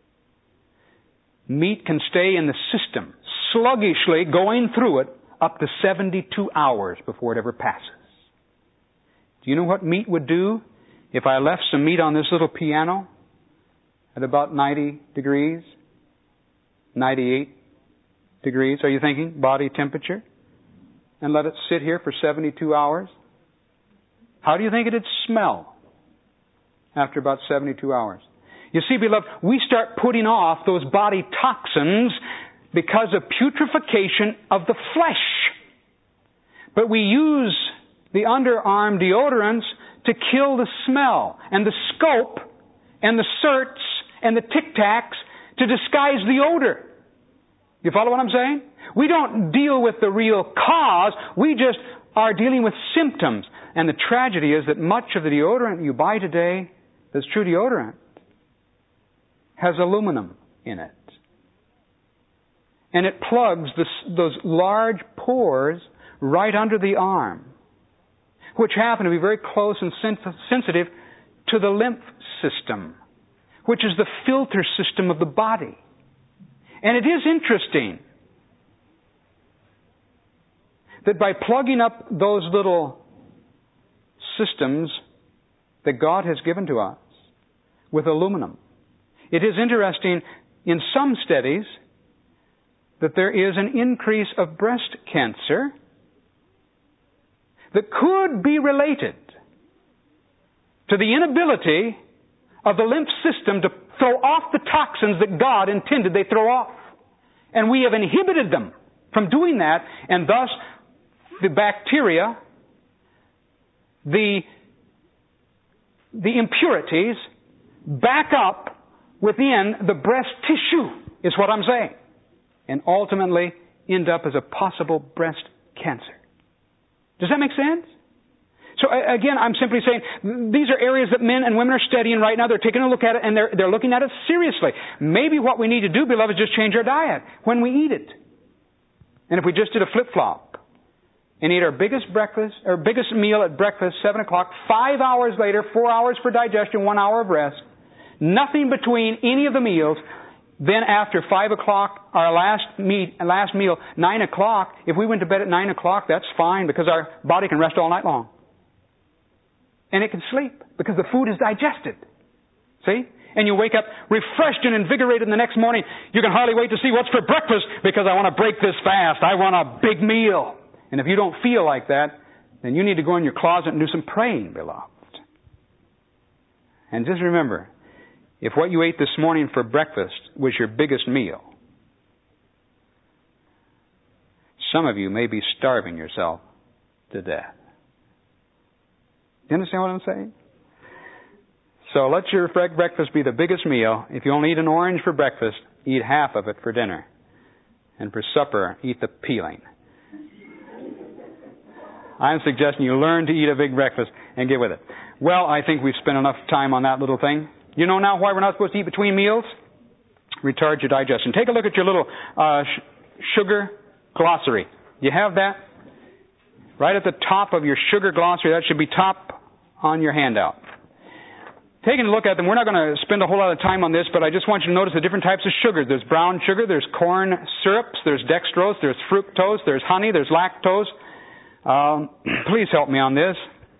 Meat can stay in the system, sluggishly going through it, up to 72 hours before it ever passes. Do you know what meat would do if I left some meat on this little piano at about 90 degrees, 98 degrees, are you thinking, body temperature, and let it sit here for 72 hours? How do you think it'd smell after about 72 hours? You see, beloved, we start putting off those body toxins because of putrefaction of the flesh. But we use the underarm deodorants to kill the smell and the scope and the certs and the tic tacs to disguise the odor. You follow what I'm saying? We don't deal with the real cause. We just are dealing with symptoms. And the tragedy is that much of the deodorant you buy today that's true deodorant has aluminum in it. And it plugs those large pores right under the arm, which happen to be very close and sensitive to the lymph system, which is the filter system of the body. And it is interesting that by plugging up those little systems that God has given to us with aluminum, it is interesting in some studies that there is an increase of breast cancer that could be related to the inability of the lymph system to throw off the toxins that God intended they throw off. And we have inhibited them from doing that, and thus the bacteria, the impurities back up within the breast tissue, is what I'm saying, and ultimately end up as a possible breast cancer. Does that make sense? So again, I'm simply saying these are areas that men and women are studying right now. They're taking a look at it, and they're looking at it seriously. Maybe what we need to do, beloved, is just change our diet when we eat it. And if we just did a flip-flop and eat our biggest meal at breakfast, 7 o'clock, 5 hours later, 4 hours for digestion, 1 hour of rest, nothing between any of the meals, then after 5 o'clock, our last meal, 9 o'clock, if we went to bed at 9 o'clock, that's fine because our body can rest all night long. And it can sleep because the food is digested. See? And you wake up refreshed and invigorated the next morning. You can hardly wait to see what's for breakfast because I want to break this fast. I want a big meal. And if you don't feel like that, then you need to go in your closet and do some praying, beloved. And just remember, if what you ate this morning for breakfast was your biggest meal, some of you may be starving yourself to death. You understand what I'm saying? So let your breakfast be the biggest meal. If you only eat an orange for breakfast, eat half of it for dinner. And for supper, eat the peeling. I'm suggesting you learn to eat a big breakfast and get with it. Well, I think we've spent enough time on that little thing. You know now why we're not supposed to eat between meals? Retard your digestion. Take a look at your little sugar glossary. You have that? Right at the top of your sugar glossary. That should be top on your handout. Taking a look at them, we're not going to spend a whole lot of time on this, but I just want you to notice the different types of sugar. There's brown sugar, there's corn syrups, there's dextrose, there's fructose, there's honey, there's lactose. Please help me on this.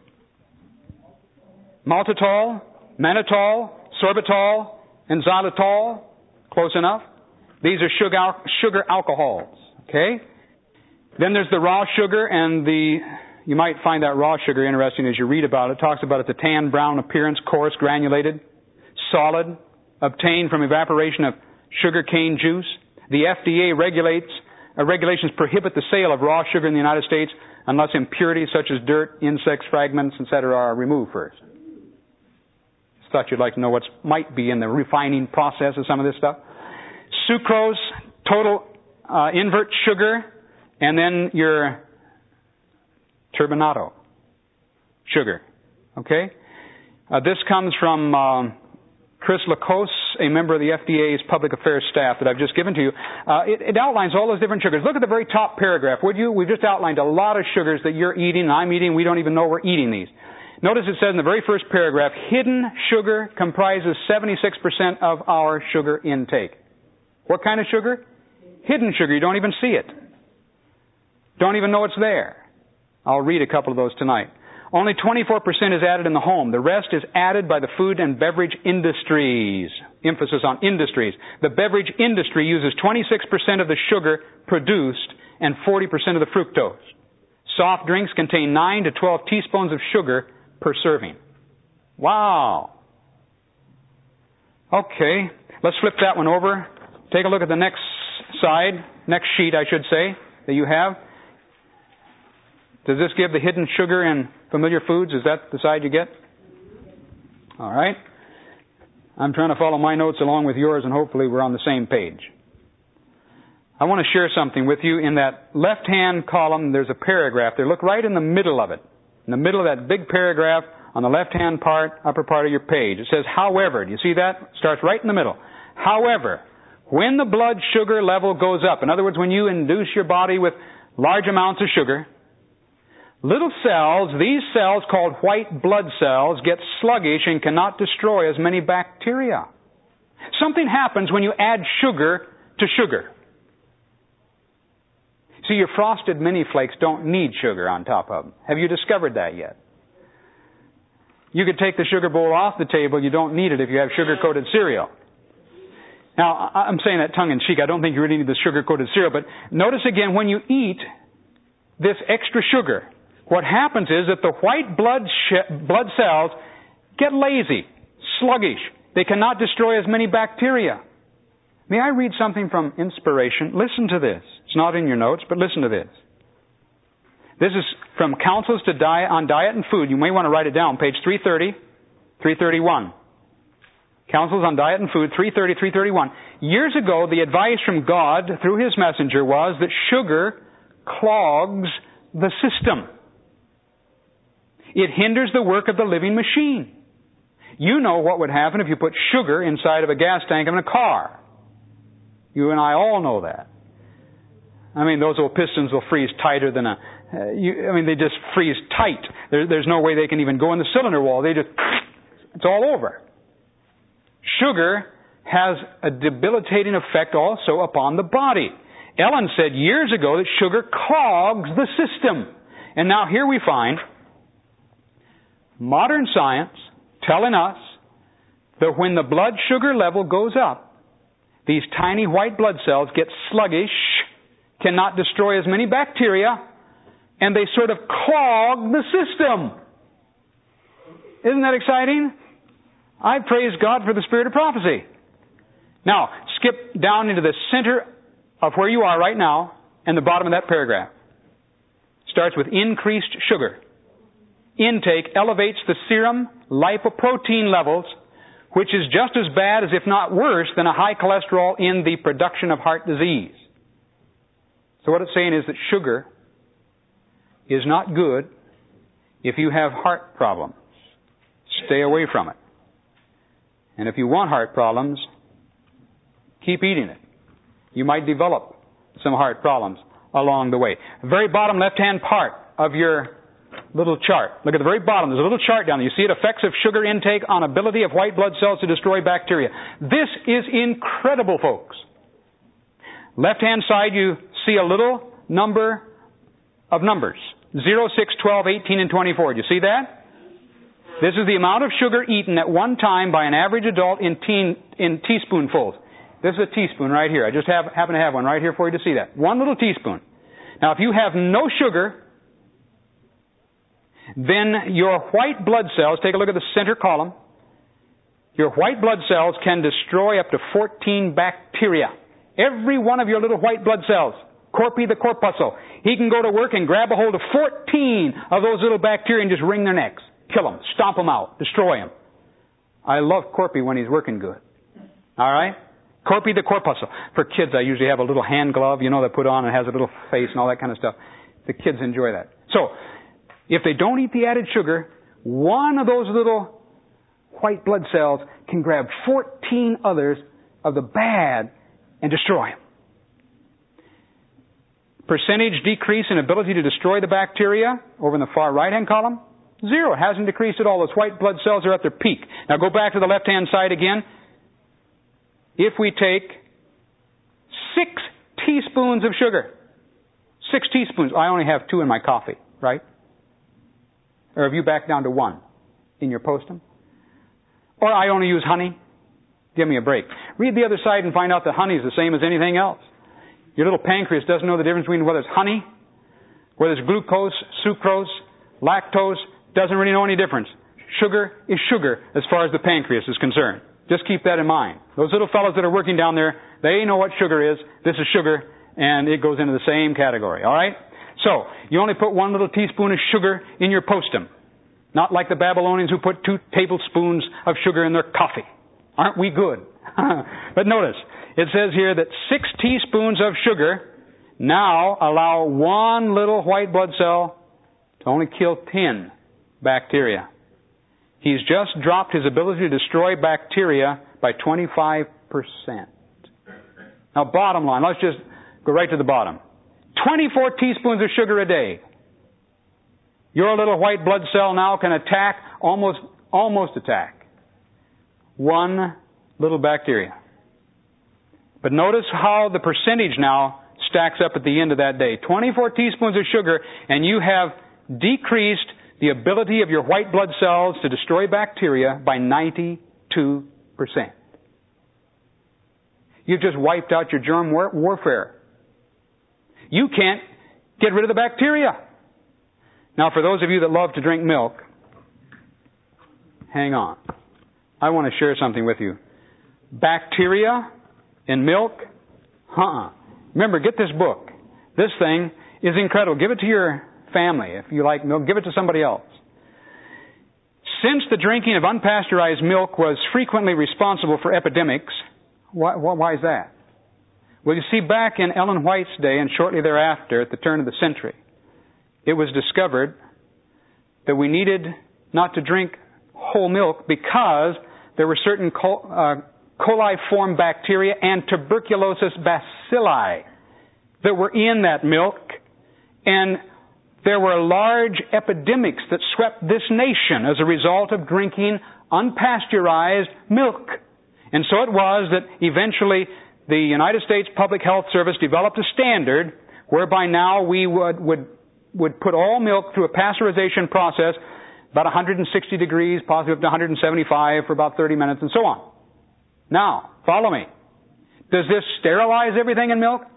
Maltitol, mannitol, sorbitol, and xylitol. Close enough. These are sugar alcohols. Okay? Then there's the raw sugar, and you might find that raw sugar interesting as you read about it. It talks about it's a tan brown appearance, coarse, granulated, solid, obtained from evaporation of sugar cane juice. The FDA regulations prohibit the sale of raw sugar in the United States unless impurities such as dirt, insects, fragments, etc. are removed first. Just thought you'd like to know what might be in the refining process of some of this stuff. Sucrose, total invert sugar, and then your turbinado sugar. Okay? This comes from Chris Lacoste, a member of the FDA's public affairs staff that I've just given to you. It outlines all those different sugars. Look at the very top paragraph, would you? We've just outlined a lot of sugars that you're eating and I'm eating. We don't even know we're eating these. Notice it says in the very first paragraph, hidden sugar comprises 76% of our sugar intake. What kind of sugar? Hidden sugar. You don't even see it. Don't even know it's there. I'll read a couple of those tonight. Only 24% is added in the home. The rest is added by the food and beverage industries. Emphasis on industries. The beverage industry uses 26% of the sugar produced and 40% of the fructose. Soft drinks contain 9 to 12 teaspoons of sugar per serving. Wow. Okay, let's flip that one over. Take a look at the next side, next sheet I should say, that you have. Does this give the hidden sugar in familiar foods? Is that the side you get? All right. I'm trying to follow my notes along with yours, and hopefully we're on the same page. I want to share something with you. In that left-hand column, there's a paragraph there. Look right in the middle of it. In the middle of that big paragraph on the left-hand part, upper part of your page. It says, however. Do you see that? It starts right in the middle. However, when the blood sugar level goes up, in other words, when you induce your body with large amounts of sugar, little cells, these cells called white blood cells, get sluggish and cannot destroy as many bacteria. Something happens when you add sugar to sugar. See, your frosted mini flakes don't need sugar on top of them. Have you discovered that yet? You could take the sugar bowl off the table. You don't need it if you have sugar-coated cereal. Now, I'm saying that tongue-in-cheek. I don't think you really need the sugar-coated cereal. But notice again, when you eat this extra sugar, what happens is that the white blood cells get lazy, sluggish. They cannot destroy as many bacteria. May I read something from Inspiration? Listen to this. It's not in your notes, but listen to this. This is from Counsels on Diet and Food. You may want to write it down, page 330, 331. Counsels on Diet and Food, 330, 331. Years ago, the advice from God through His messenger was that sugar clogs the system. It hinders the work of the living machine. You know what would happen if you put sugar inside of a gas tank in a car. You and I all know that. I mean, those old pistons will freeze tighter than they just freeze tight. There's no way they can even go in the cylinder wall. It's all over. Sugar has a debilitating effect also upon the body. Ellen said years ago that sugar clogs the system. And now here we find modern science telling us that when the blood sugar level goes up, these tiny white blood cells get sluggish, cannot destroy as many bacteria, and they sort of clog the system. Isn't that exciting? I praise God for the spirit of prophecy. Now, skip down into the center of where you are right now and the bottom of that paragraph. Starts with increased sugar. Intake elevates the serum lipoprotein levels, which is just as bad as, if not worse, than a high cholesterol in the production of heart disease. So what it's saying is that sugar is not good if you have heart problems. Stay away from it. And if you want heart problems, keep eating it. You might develop some heart problems along the way. The very bottom left-hand part of your little chart. Look at the very bottom. There's a little chart down there. You see it? Effects of sugar intake on ability of white blood cells to destroy bacteria. This is incredible, folks. Left-hand side, you see a little number of numbers. 0, 6, 12, 18, and 24. Do you see that? This is the amount of sugar eaten at one time by an average adult in teaspoonfuls. This is a teaspoon right here. I just happen to have one right here for you to see that. One little teaspoon. Now, if you have no sugar, then your white blood cells, take a look at the center column, your white blood cells can destroy up to 14 bacteria. Every one of your little white blood cells Corpy the corpuscle. He can go to work and grab a hold of 14 of those little bacteria and just wring their necks. Kill them. Stomp them out. Destroy them. I love Corpy when he's working good. All right? Corpy the corpuscle. For kids, I usually have a little hand glove, they put on and has a little face and all that kind of stuff. The kids enjoy that. So, if they don't eat the added sugar, one of those little white blood cells can grab 14 others of the bad and destroy them. Percentage decrease in ability to destroy the bacteria over in the far right-hand column? 0. It hasn't decreased at all. Those white blood cells are at their peak. Now go back to the left-hand side again. If we take 6 teaspoons of sugar, 6 teaspoons, I only have 2 in my coffee, right? Or have you backed down to 1 in your postum? Or I only use honey? Give me a break. Read the other side and find out that honey is the same as anything else. Your little pancreas doesn't know the difference between whether it's honey, whether it's glucose, sucrose, lactose, doesn't really know any difference. Sugar is sugar as far as the pancreas is concerned. Just keep that in mind. Those little fellows that are working down there, they know what sugar is. This is sugar, and it goes into the same category. All right? So, you only put 1 little teaspoon of sugar in your postum. Not like the Babylonians who put 2 tablespoons of sugar in their coffee. Aren't we good? But notice, it says here that 6 teaspoons of sugar now allow 1 little white blood cell to only kill 10 bacteria. He's just dropped his ability to destroy bacteria by 25%. Now, bottom line, let's just go right to the bottom. 24 teaspoons of sugar a day. Your little white blood cell now can attack, almost attack, 1 little bacteria. But notice how the percentage now stacks up at the end of that day. 24 teaspoons of sugar, and you have decreased the ability of your white blood cells to destroy bacteria by 92%. You've just wiped out your germ warfare. You can't get rid of the bacteria. Now, for those of you that love to drink milk, hang on. I want to share something with you. Bacteria in milk? Remember, get this book. This thing is incredible. Give it to your family. If you like milk, give it to somebody else. Since the drinking of unpasteurized milk was frequently responsible for epidemics, why is that? Well, you see, back in Ellen White's day and shortly thereafter, at the turn of the century, it was discovered that we needed not to drink whole milk because there were certain coliform bacteria and tuberculosis bacilli that were in that milk, and there were large epidemics that swept this nation as a result of drinking unpasteurized milk. And so it was that eventually the United States Public Health Service developed a standard whereby now we would put all milk through a pasteurization process about 160 degrees, possibly up to 175 for about 30 minutes, and so on. Now, follow me. Does this sterilize everything in milk?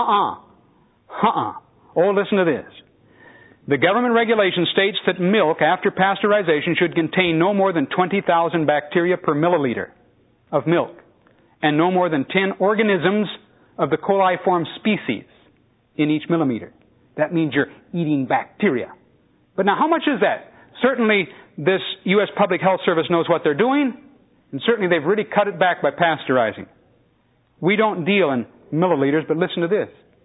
Oh, listen to this. The government regulation states that milk, after pasteurization, should contain no more than 20,000 bacteria per milliliter of milk, and no more than 10 organisms of the coliform species in each millimeter. That means you're eating bacteria. But now, how much is that? Certainly, this U.S. Public Health Service knows what they're doing, and certainly they've really cut it back by pasteurizing. We don't deal in milliliters, but listen to this.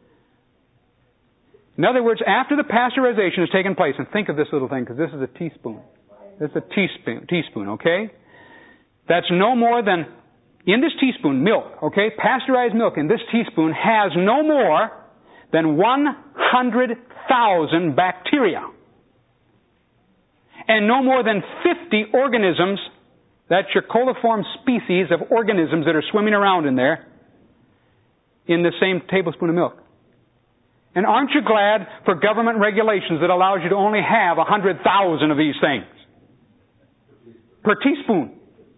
In other words, after the pasteurization has taken place, and think of this little thing, because this is a teaspoon. This is a teaspoon, okay? That's no more than, in this teaspoon, milk, okay? Pasteurized milk in this teaspoon has no more than 100,000 bacteria. And no more than 50 organisms, that's your coliform species of organisms that are swimming around in there, in the same tablespoon of milk. And aren't you glad for government regulations that allows you to only have 100,000 of these things per teaspoon?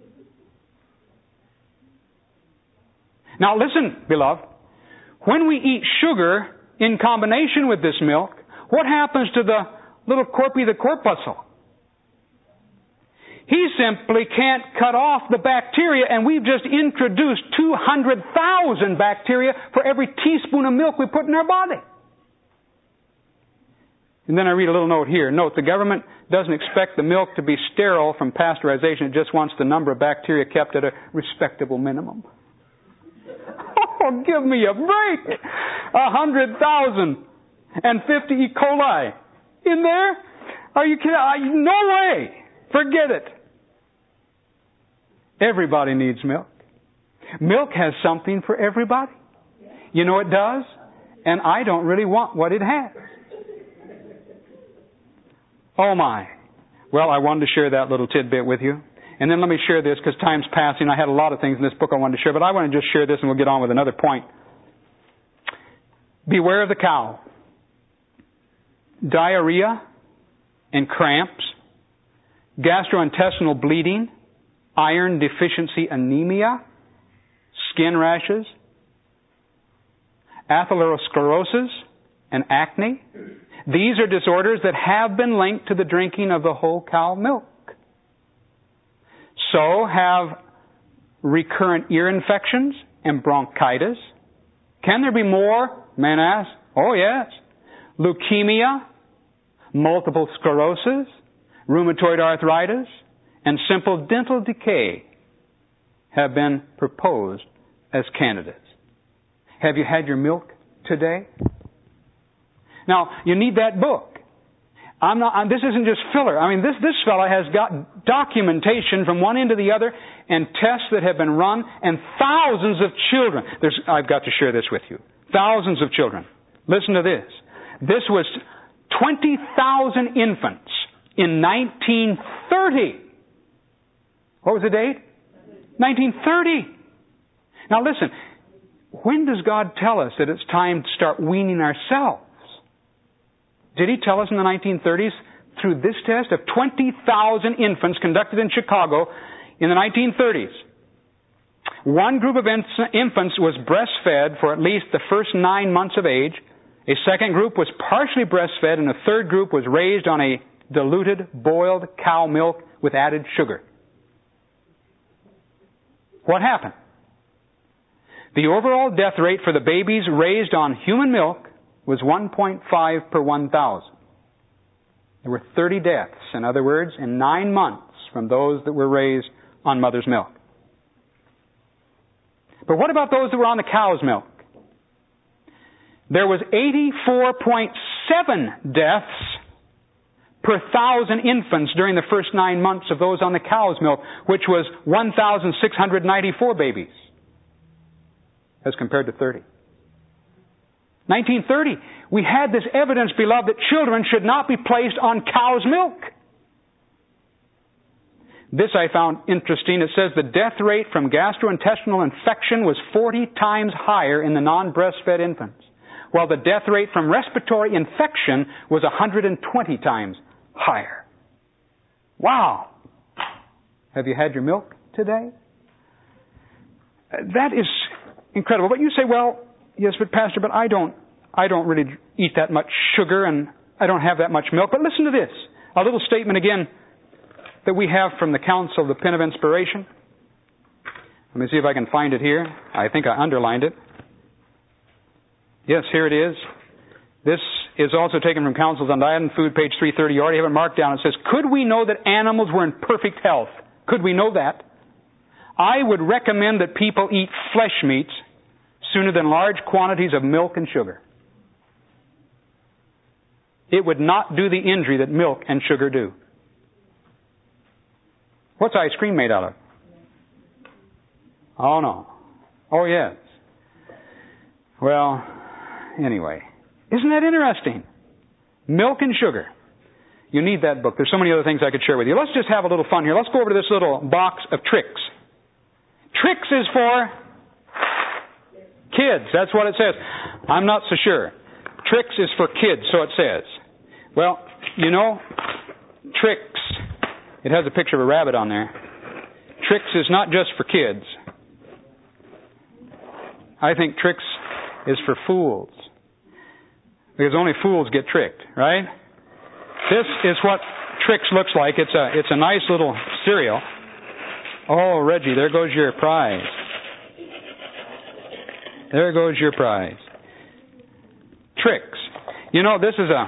Now listen, beloved. When we eat sugar in combination with this milk, what happens to the little corpy the corpuscle? He simply can't cut off the bacteria, and we've just introduced 200,000 bacteria for every teaspoon of milk we put in our body. And then I read a little note here. Note, the government doesn't expect the milk to be sterile from pasteurization. It just wants the number of bacteria kept at a respectable minimum. Oh, give me a break! 100,000 and 50 E. coli in there? Are you kidding? No way! Forget it. Everybody needs milk. Milk has something for everybody. You know it does? And I don't really want what it has. Oh my. Well, I wanted to share that little tidbit with you. And then let me share this because time's passing. I had a lot of things in this book I wanted to share, but I want to just share this and we'll get on with another point. Beware of the cow. Diarrhea and cramps, gastrointestinal bleeding, iron deficiency anemia, skin rashes, atherosclerosis, and acne. These are disorders that have been linked to the drinking of the whole cow milk. So have recurrent ear infections and bronchitis. Can there be more? Man asks. Oh, yes. Leukemia, multiple sclerosis, rheumatoid arthritis, and simple dental decay have been proposed as candidates. Have you had your milk today? Now, you need that book. This isn't just filler. I mean, this fella has got documentation from one end to the other and tests that have been run and thousands of children. I've got to share this with you. Thousands of children. Listen to this. This was 20,000 infants in 1930. What was the date? 1930. Now listen, when does God tell us that it's time to start weaning ourselves? Did He tell us in the 1930s through this test of 20,000 infants conducted in Chicago in the 1930s? One group of infants was breastfed for at least the first 9 months of age. A second group was partially breastfed, and a third group was raised on a diluted, boiled cow milk with added sugar. What happened? The overall death rate for the babies raised on human milk was 1.5 per 1,000. There were 30 deaths, in other words, in 9 months from those that were raised on mother's milk. But what about those that were on the cow's milk? There was 84.7 deaths per 1,000 infants during the first 9 months of those on the cow's milk, which was 1,694 babies, as compared to 30. 1930, we had this evidence, beloved, that children should not be placed on cow's milk. This I found interesting. It says the death rate from gastrointestinal infection was 40 times higher in the non-breastfed infants, while the death rate from respiratory infection was 120 times higher. Wow! Have you had your milk today? That is incredible. But you say, well, yes, but Pastor, but I don't really eat that much sugar and I don't have that much milk. But listen to this. A little statement again that we have from the Council of the Pen of Inspiration. Let me see if I can find it here. I think I underlined it. Yes, here it is. This is also taken from Counsels on Diet and Food, page 330. You already have it marked down. It says, could we know that animals were in perfect health? Could we know that? I would recommend that people eat flesh meats sooner than large quantities of milk and sugar. It would not do the injury that milk and sugar do. What's ice cream made out of? Oh, no. Oh, yes. Well, anyway. Isn't that interesting? Milk and sugar. You need that book. There's so many other things I could share with you. Let's just have a little fun here. Let's go over to this little box of tricks. Tricks is for kids. That's what it says. I'm not so sure. Tricks is for kids, so it says. Well, you know, tricks. It has a picture of a rabbit on there. Tricks is not just for kids. I think tricks is for fools. Because only fools get tricked, right? This is what Trix looks like. It's a nice little cereal. Oh, Reggie, there goes your prize. There goes your prize. Trix. You know, this is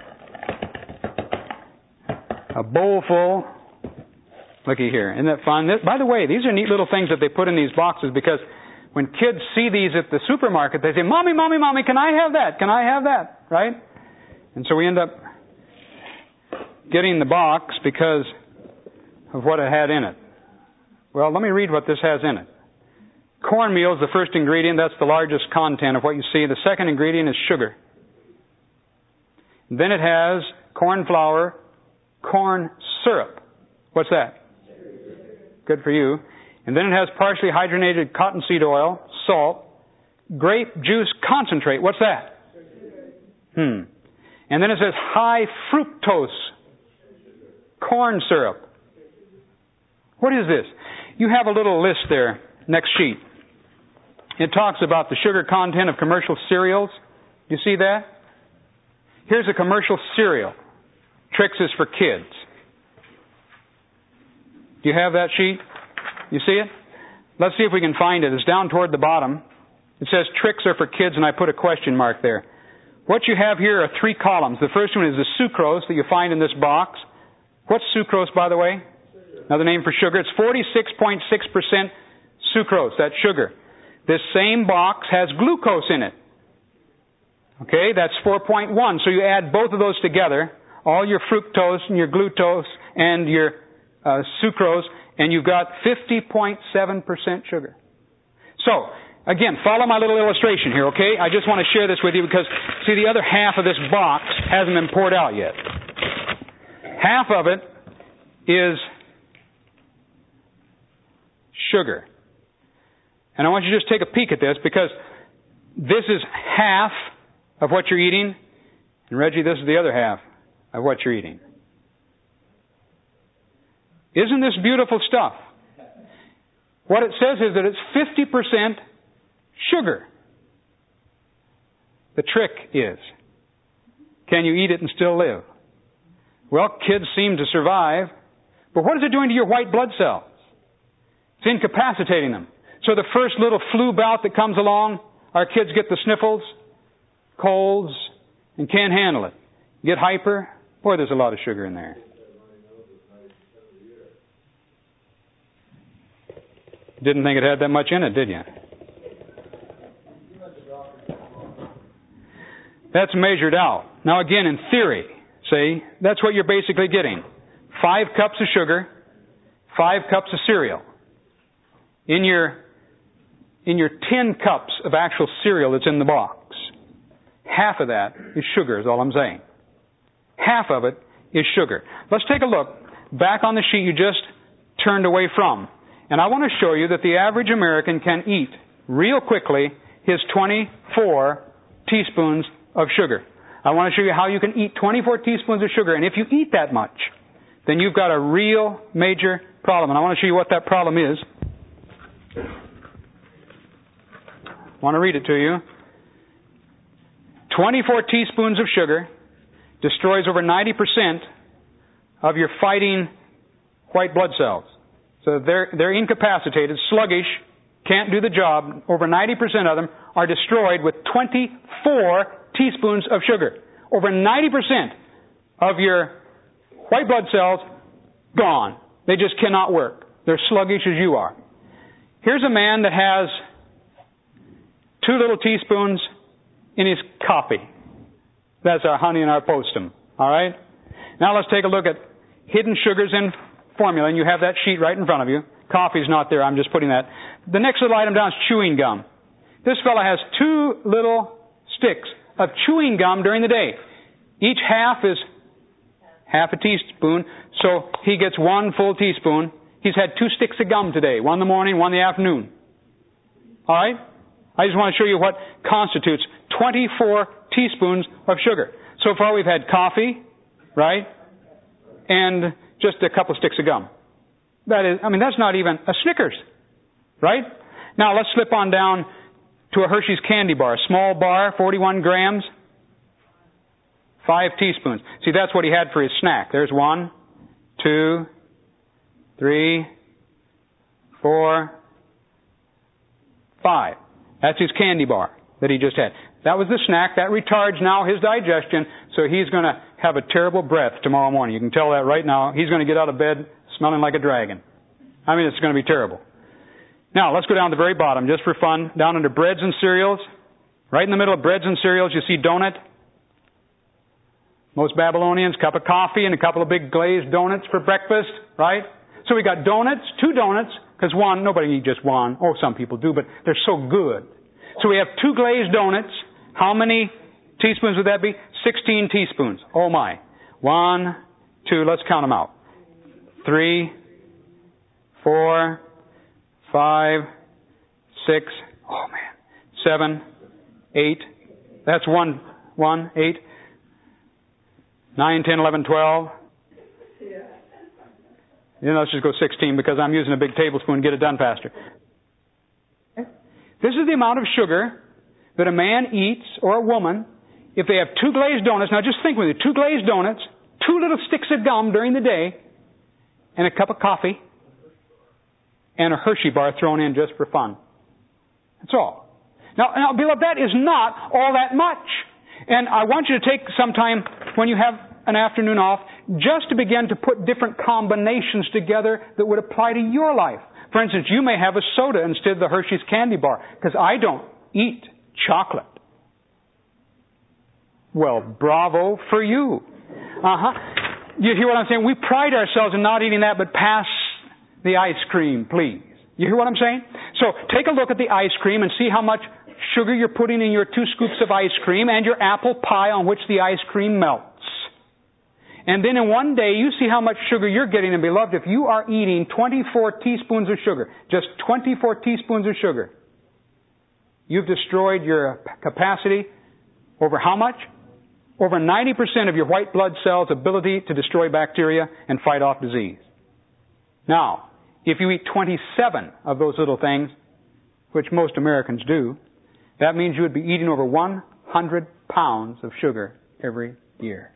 a bowl full. Looky here. Isn't that fun? By the way, these are neat little things that they put in these boxes, because when kids see these at the supermarket, they say, Mommy, Mommy, Mommy, can I have that? Can I have that? Right? And so we end up getting the box because of what it had in it. Well, let me read what this has in it. Cornmeal is the first ingredient. That's the largest content of what you see. The second ingredient is sugar. Then it has corn flour, corn syrup. What's that? Good for you. And then it has partially hydrogenated cottonseed oil, salt, grape juice concentrate. What's that? And then it says high fructose corn syrup. What is this? You have a little list there, next sheet. It talks about the sugar content of commercial cereals. You see that? Here's a commercial cereal. Trix is for kids. Do you have that sheet? You see it? Let's see if we can find it. It's down toward the bottom. It says Trix are for kids, and I put a question mark there. What you have here are 3 columns. The first one is the sucrose that you find in this box. What's sucrose, by the way? Another name for sugar. It's 46.6% sucrose. That's sugar. This same box has glucose in it. Okay, that's 4.1. So you add both of those together, all your fructose and your glucose and your sucrose, and you've got 50.7% sugar. So, again, follow my little illustration here, okay? I just want to share this with you because, see, the other half of this box hasn't been poured out yet. Half of it is sugar. And I want you to just take a peek at this, because this is half of what you're eating, and Reggie, this is the other half of what you're eating. Isn't this beautiful stuff? What it says is that it's 50% sugar. The trick is, can you eat it and still live? Well, kids seem to survive, but what is it doing to your white blood cells? It's incapacitating them. So the first little flu bout that comes along, our kids get the sniffles, colds, and can't handle it. Get hyper. Boy, there's a lot of sugar in there. Didn't think it had that much in it, did you? That's measured out. Now again, in theory, see, that's what you're basically getting. 5 cups of sugar, 5 cups of cereal. In your 10 cups of actual cereal that's in the box, half of that is sugar, is all I'm saying. Half of it is sugar. Let's take a look back on the sheet you just turned away from. And I want to show you that the average American can eat, real quickly, his 24 teaspoons of sugar. I want to show you how you can eat 24 teaspoons of sugar. And if you eat that much, then you've got a real major problem. And I want to show you what that problem is. I want to read it to you. 24 teaspoons of sugar destroys over 90% of your fighting white blood cells. So they're incapacitated, sluggish, can't do the job. Over 90% of them are destroyed with 24 teaspoons of sugar. Over 90% of your white blood cells, gone. They just cannot work. They're sluggish as you are. Here's a man that has 2 little teaspoons in his coffee. That's our honey and our postum. All right? Now let's take a look at hidden sugars in formula, and you have that sheet right in front of you. Coffee's not there. I'm just putting that. The next little item down is chewing gum. This fellow has 2 little sticks of chewing gum during the day. Each half is half a teaspoon, so he gets 1 full teaspoon. He's had 2 sticks of gum today, one in the morning, one in the afternoon. All right? I just want to show you what constitutes 24 teaspoons of sugar. So far we've had coffee, right? And just a couple sticks of gum. That's not even a Snickers, right? Now let's slip on down to a Hershey's candy bar. A small bar, 41 grams, 5 teaspoons. See, that's what he had for his snack. There's 1, 2, 3, 4, 5. That's his candy bar that he just had. That was the snack. That retards now his digestion, so he's going to have a terrible breath tomorrow morning. You can tell that right now. He's going to get out of bed smelling like a dragon. I mean, it's going to be terrible. Now, let's go down to the very bottom, just for fun, down under breads and cereals. Right in the middle of breads and cereals, you see donut. Most Babylonians, cup of coffee and a couple of big glazed donuts for breakfast, right? So we got donuts, 2 donuts, because one, nobody eats just one. Oh, some people do, but they're so good. So we have 2 glazed donuts. How many teaspoons would that be? 16 teaspoons. Oh my. 1, 2, let's count them out. 3, 4, 5, 6, oh man, 7, 8. That's 1, 8. 9, 10, 11, 12. Let's just go 16 because I'm using a big tablespoon to get it done faster. This is the amount of sugar that a man eats, or a woman, if they have 2 glazed donuts. Now just think with it. 2 glazed donuts, 2 little sticks of gum during the day, and a cup of coffee, and a Hershey bar thrown in just for fun. That's all. Now, beloved, that is not all that much. And I want you to take some time when you have an afternoon off just to begin to put different combinations together that would apply to your life. For instance, you may have a soda instead of the Hershey's candy bar, because I don't eat chocolate. Well, bravo for you. You hear what I'm saying? We pride ourselves in not eating that, but pass the ice cream, please. You hear what I'm saying? So take a look at the ice cream and see how much sugar you're putting in your 2 scoops of ice cream and your apple pie on which the ice cream melts. And then in one day, you see how much sugar you're getting. And beloved, if you are eating 24 teaspoons of sugar, just 24 teaspoons of sugar, you've destroyed your capacity over how much? Over 90% of your white blood cells' ability to destroy bacteria and fight off disease. Now, if you eat 27 of those little things, which most Americans do, that means you would be eating over 100 pounds of sugar every year.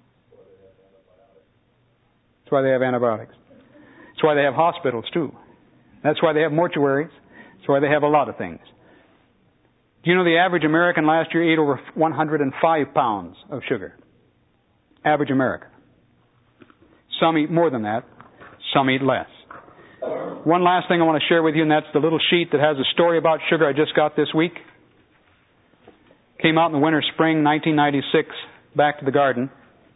That's why they have antibiotics. That's why they have hospitals, too. That's why they have mortuaries. That's why they have a lot of things. Do you know the average American last year ate over 105 pounds of sugar? Average American. Some eat more than that. Some eat less. One last thing I want to share with you, and that's the little sheet that has a story about sugar I just got this week. Came out in the winter, spring, 1996, back to the garden.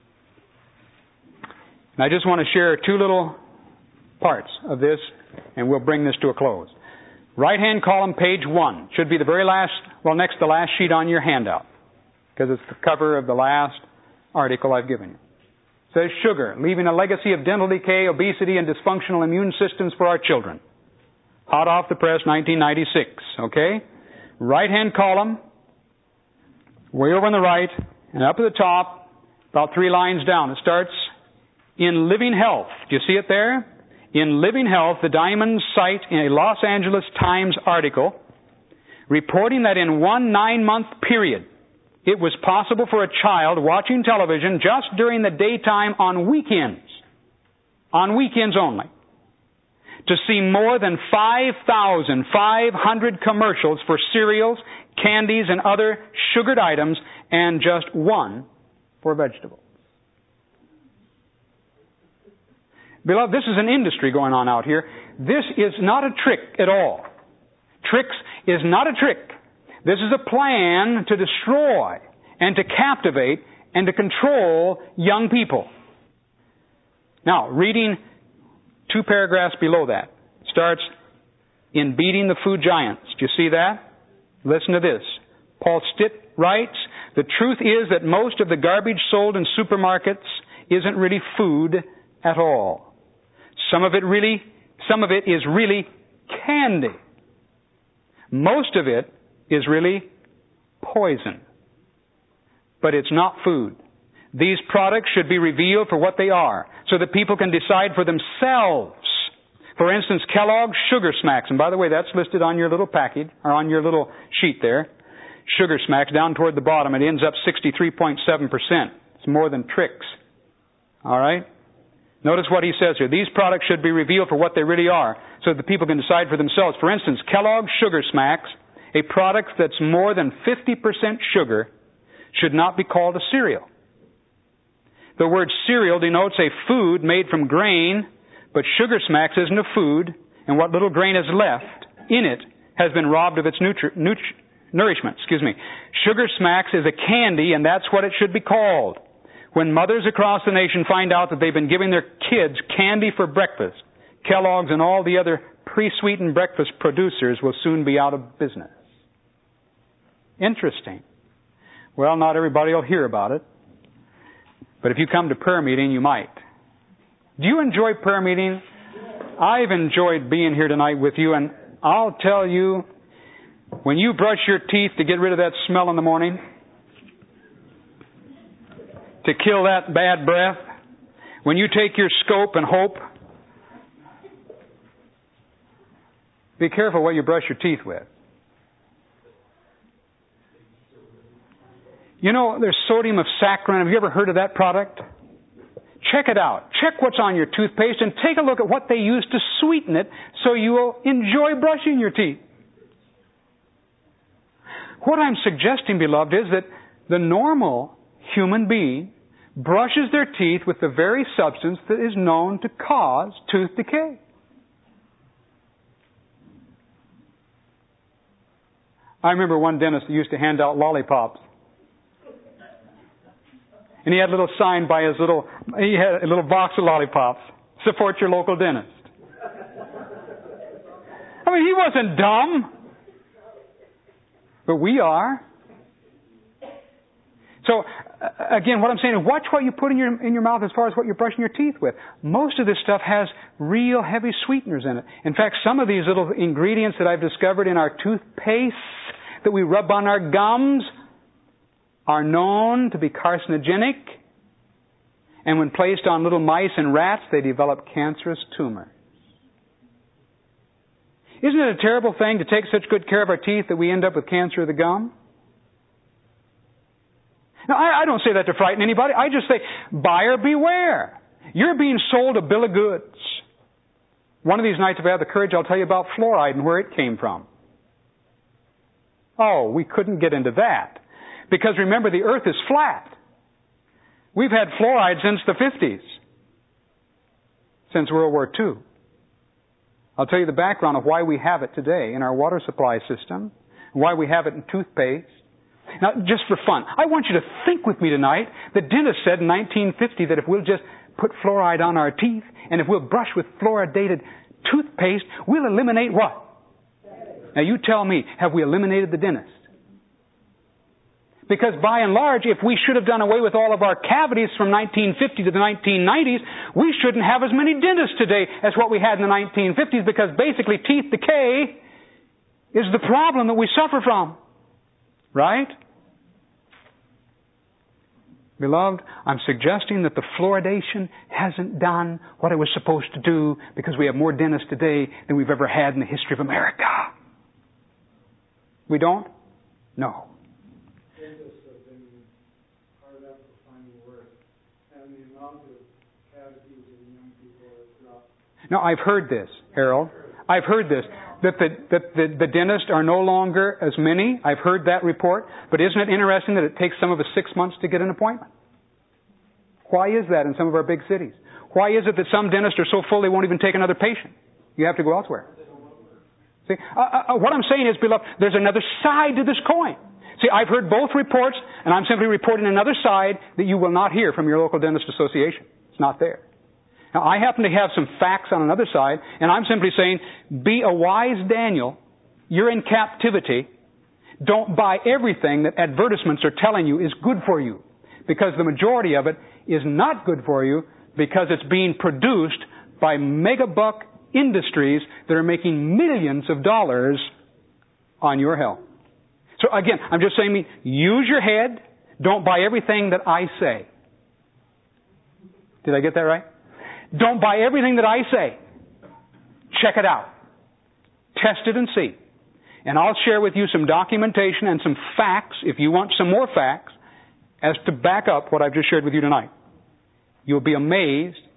And I just want to share 2 little parts of this, and we'll bring this to a close. Right-hand column, page 1. Should be the very last, next to the last sheet on your handout, because it's the cover of the last article I've given you. It says sugar, leaving a legacy of dental decay, obesity, and dysfunctional immune systems for our children. Hot off the press, 1996. Okay? Right-hand column, way over on the right, and up at the top, about 3 lines down. It starts, in Living Health. Do you see it there? In Living Health, the Diamonds cite in a Los Angeles Times article reporting that in one 9-month period, it was possible for a child watching television just during the daytime on weekends only, to see more than 5,500 commercials for cereals, candies, and other sugared items, and just 1 for vegetables. Beloved, this is an industry going on out here. This is not a trick at all. Tricks is not a trick. This is a plan to destroy and to captivate and to control young people. Now, reading 2 paragraphs below that, starts in Beating the Food Giants. Do you see that? Listen to this. Paul Stitt writes, the truth is that most of the garbage sold in supermarkets isn't really food at all. Some of it is really candy. Most of it is really poison. But it's not food. These products should be revealed for what they are, so that people can decide for themselves. For instance, Kellogg's Sugar Smacks, and by the way, that's listed on your little package, or on your little sheet there. Sugar Smacks, down toward the bottom, it ends up 63.7%. It's more than Trix. All right? Notice what he says here. These products should be revealed for what they really are, so that the people can decide for themselves. For instance, Kellogg's Sugar Smacks, a product that's more than 50% sugar, should not be called a cereal. The word cereal denotes a food made from grain, but Sugar Smacks isn't a food, and what little grain is left in it has been robbed of its nourishment. Sugar Smacks is a candy, and that's what it should be called. When mothers across the nation find out that they've been giving their kids candy for breakfast, Kellogg's and all the other pre-sweetened breakfast producers will soon be out of business. Interesting. Well, not everybody will hear about it. But if you come to prayer meeting, you might. Do you enjoy prayer meeting? I've enjoyed being here tonight with you, and I'll tell you, when you brush your teeth to get rid of that smell in the morning, to kill that bad breath, when you take your scope and hope, be careful what you brush your teeth with. You know, there's sodium of saccharin. Have you ever heard of that product? Check it out. Check what's on your toothpaste and take a look at what they use to sweeten it so you will enjoy brushing your teeth. What I'm suggesting, beloved, is that the normal human being brushes their teeth with the very substance that is known to cause tooth decay. I remember one dentist that used to hand out lollipops. And he had a little sign by he had a little box of lollipops. Support your local dentist. I mean, he wasn't dumb. But we are. So, again, what I'm saying is watch what you put in your mouth as far as what you're brushing your teeth with. Most of this stuff has real heavy sweeteners in it. In fact, some of these little ingredients that I've discovered in our toothpaste that we rub on our gums are known to be carcinogenic. And when placed on little mice and rats, they develop cancerous tumors. Isn't it a terrible thing to take such good care of our teeth that we end up with cancer of the gum? Now, I don't say that to frighten anybody. I just say, buyer beware. You're being sold a bill of goods. One of these nights, if I have the courage, I'll tell you about fluoride and where it came from. Oh, we couldn't get into that. Because remember, the earth is flat. We've had fluoride since the 50s. Since World War II. I'll tell you the background of why we have it today in our water supply system, why we have it in toothpaste. Now, just for fun, I want you to think with me tonight. The dentist said in 1950 that if we'll just put fluoride on our teeth, and if we'll brush with fluoridated toothpaste, we'll eliminate what? Now, you tell me, have we eliminated the dentist? Because by and large, if we should have done away with all of our cavities from 1950 to the 1990s, we shouldn't have as many dentists today as what we had in the 1950s, because basically teeth decay is the problem that we suffer from. Right? Beloved, I'm suggesting that the fluoridation hasn't done what it was supposed to do, because we have more dentists today than we've ever had in the history of America. We don't? No. Dentists have been hard up to finding work, and the amount of cavities in young people has dropped. Now, I've heard this, Harold. I've heard this. That the dentists are no longer as many. I've heard that report. But isn't it interesting that it takes some of us 6 months to get an appointment? Why is that in some of our big cities? Why is it that some dentists are so full they won't even take another patient? You have to go elsewhere. See, what I'm saying is, beloved, there's another side to this coin. See, I've heard both reports, and I'm simply reporting another side that you will not hear from your local dentist association. It's not there. Now, I happen to have some facts on another side, and I'm simply saying, be a wise Daniel. You're in captivity. Don't buy everything that advertisements are telling you is good for you, because the majority of it is not good for you, because it's being produced by megabuck industries that are making millions of dollars on your health. So again, I'm just saying, use your head. Don't buy everything that I say. Did I get that right? Don't buy everything that I say. Check it out. Test it and see. And I'll share with you some documentation and some facts, if you want some more facts, as to back up what I've just shared with you tonight. You'll be amazed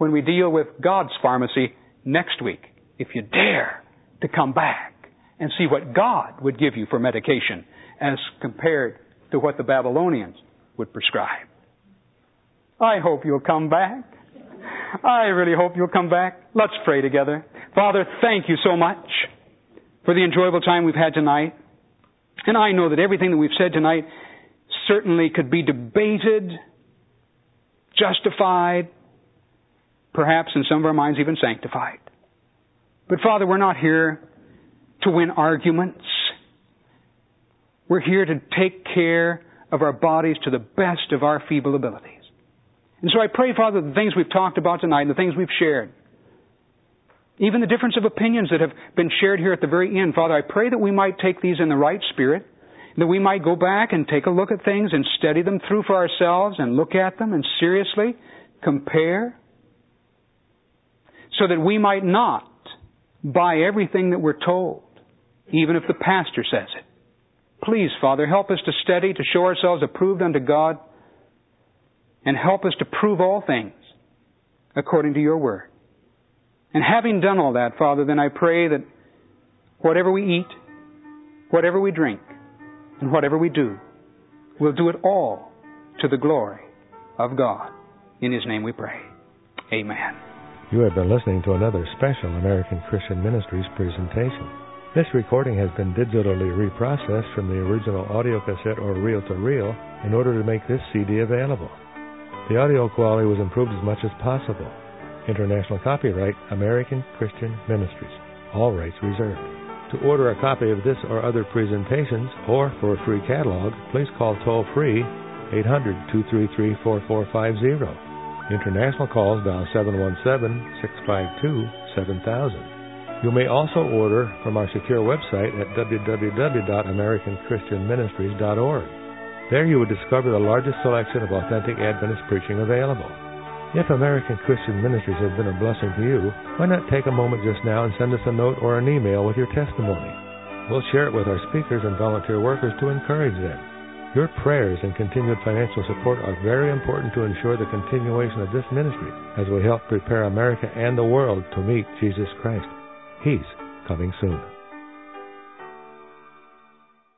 when we deal with God's pharmacy next week, if you dare to come back and see what God would give you for medication as compared to what the Babylonians would prescribe. I hope you'll come back. I really hope you'll come back. Let's pray together. Father, thank you so much for the enjoyable time we've had tonight. And I know that everything that we've said tonight certainly could be debated, justified, perhaps in some of our minds even sanctified. But Father, we're not here to win arguments. We're here to take care of our bodies to the best of our feeble abilities. And so I pray, Father, the things we've talked about tonight and the things we've shared, even the difference of opinions that have been shared here at the very end, Father, I pray that we might take these in the right spirit, that we might go back and take a look at things and study them through for ourselves and look at them and seriously compare, so that we might not buy everything that we're told, even if the pastor says it. Please, Father, help us to study, to show ourselves approved unto God, and help us to prove all things according to your word. And having done all that, Father, then I pray that whatever we eat, whatever we drink, and whatever we do, we'll do it all to the glory of God. In His name we pray. Amen. You have been listening to another special American Christian Ministries presentation. This recording has been digitally reprocessed from the original audio cassette or reel-to-reel in order to make this CD available. The audio quality was improved as much as possible. International copyright, American Christian Ministries. All rights reserved. To order a copy of this or other presentations, or for a free catalog, please call toll-free 800-233-4450. International calls dial 717-652-7000. You may also order from our secure website at www.americanchristianministries.org. There you will discover the largest selection of authentic Adventist preaching available. If American Christian Ministries has been a blessing to you, why not take a moment just now and send us a note or an email with your testimony? We'll share it with our speakers and volunteer workers to encourage them. Your prayers and continued financial support are very important to ensure the continuation of this ministry as we help prepare America and the world to meet Jesus Christ. He's coming soon.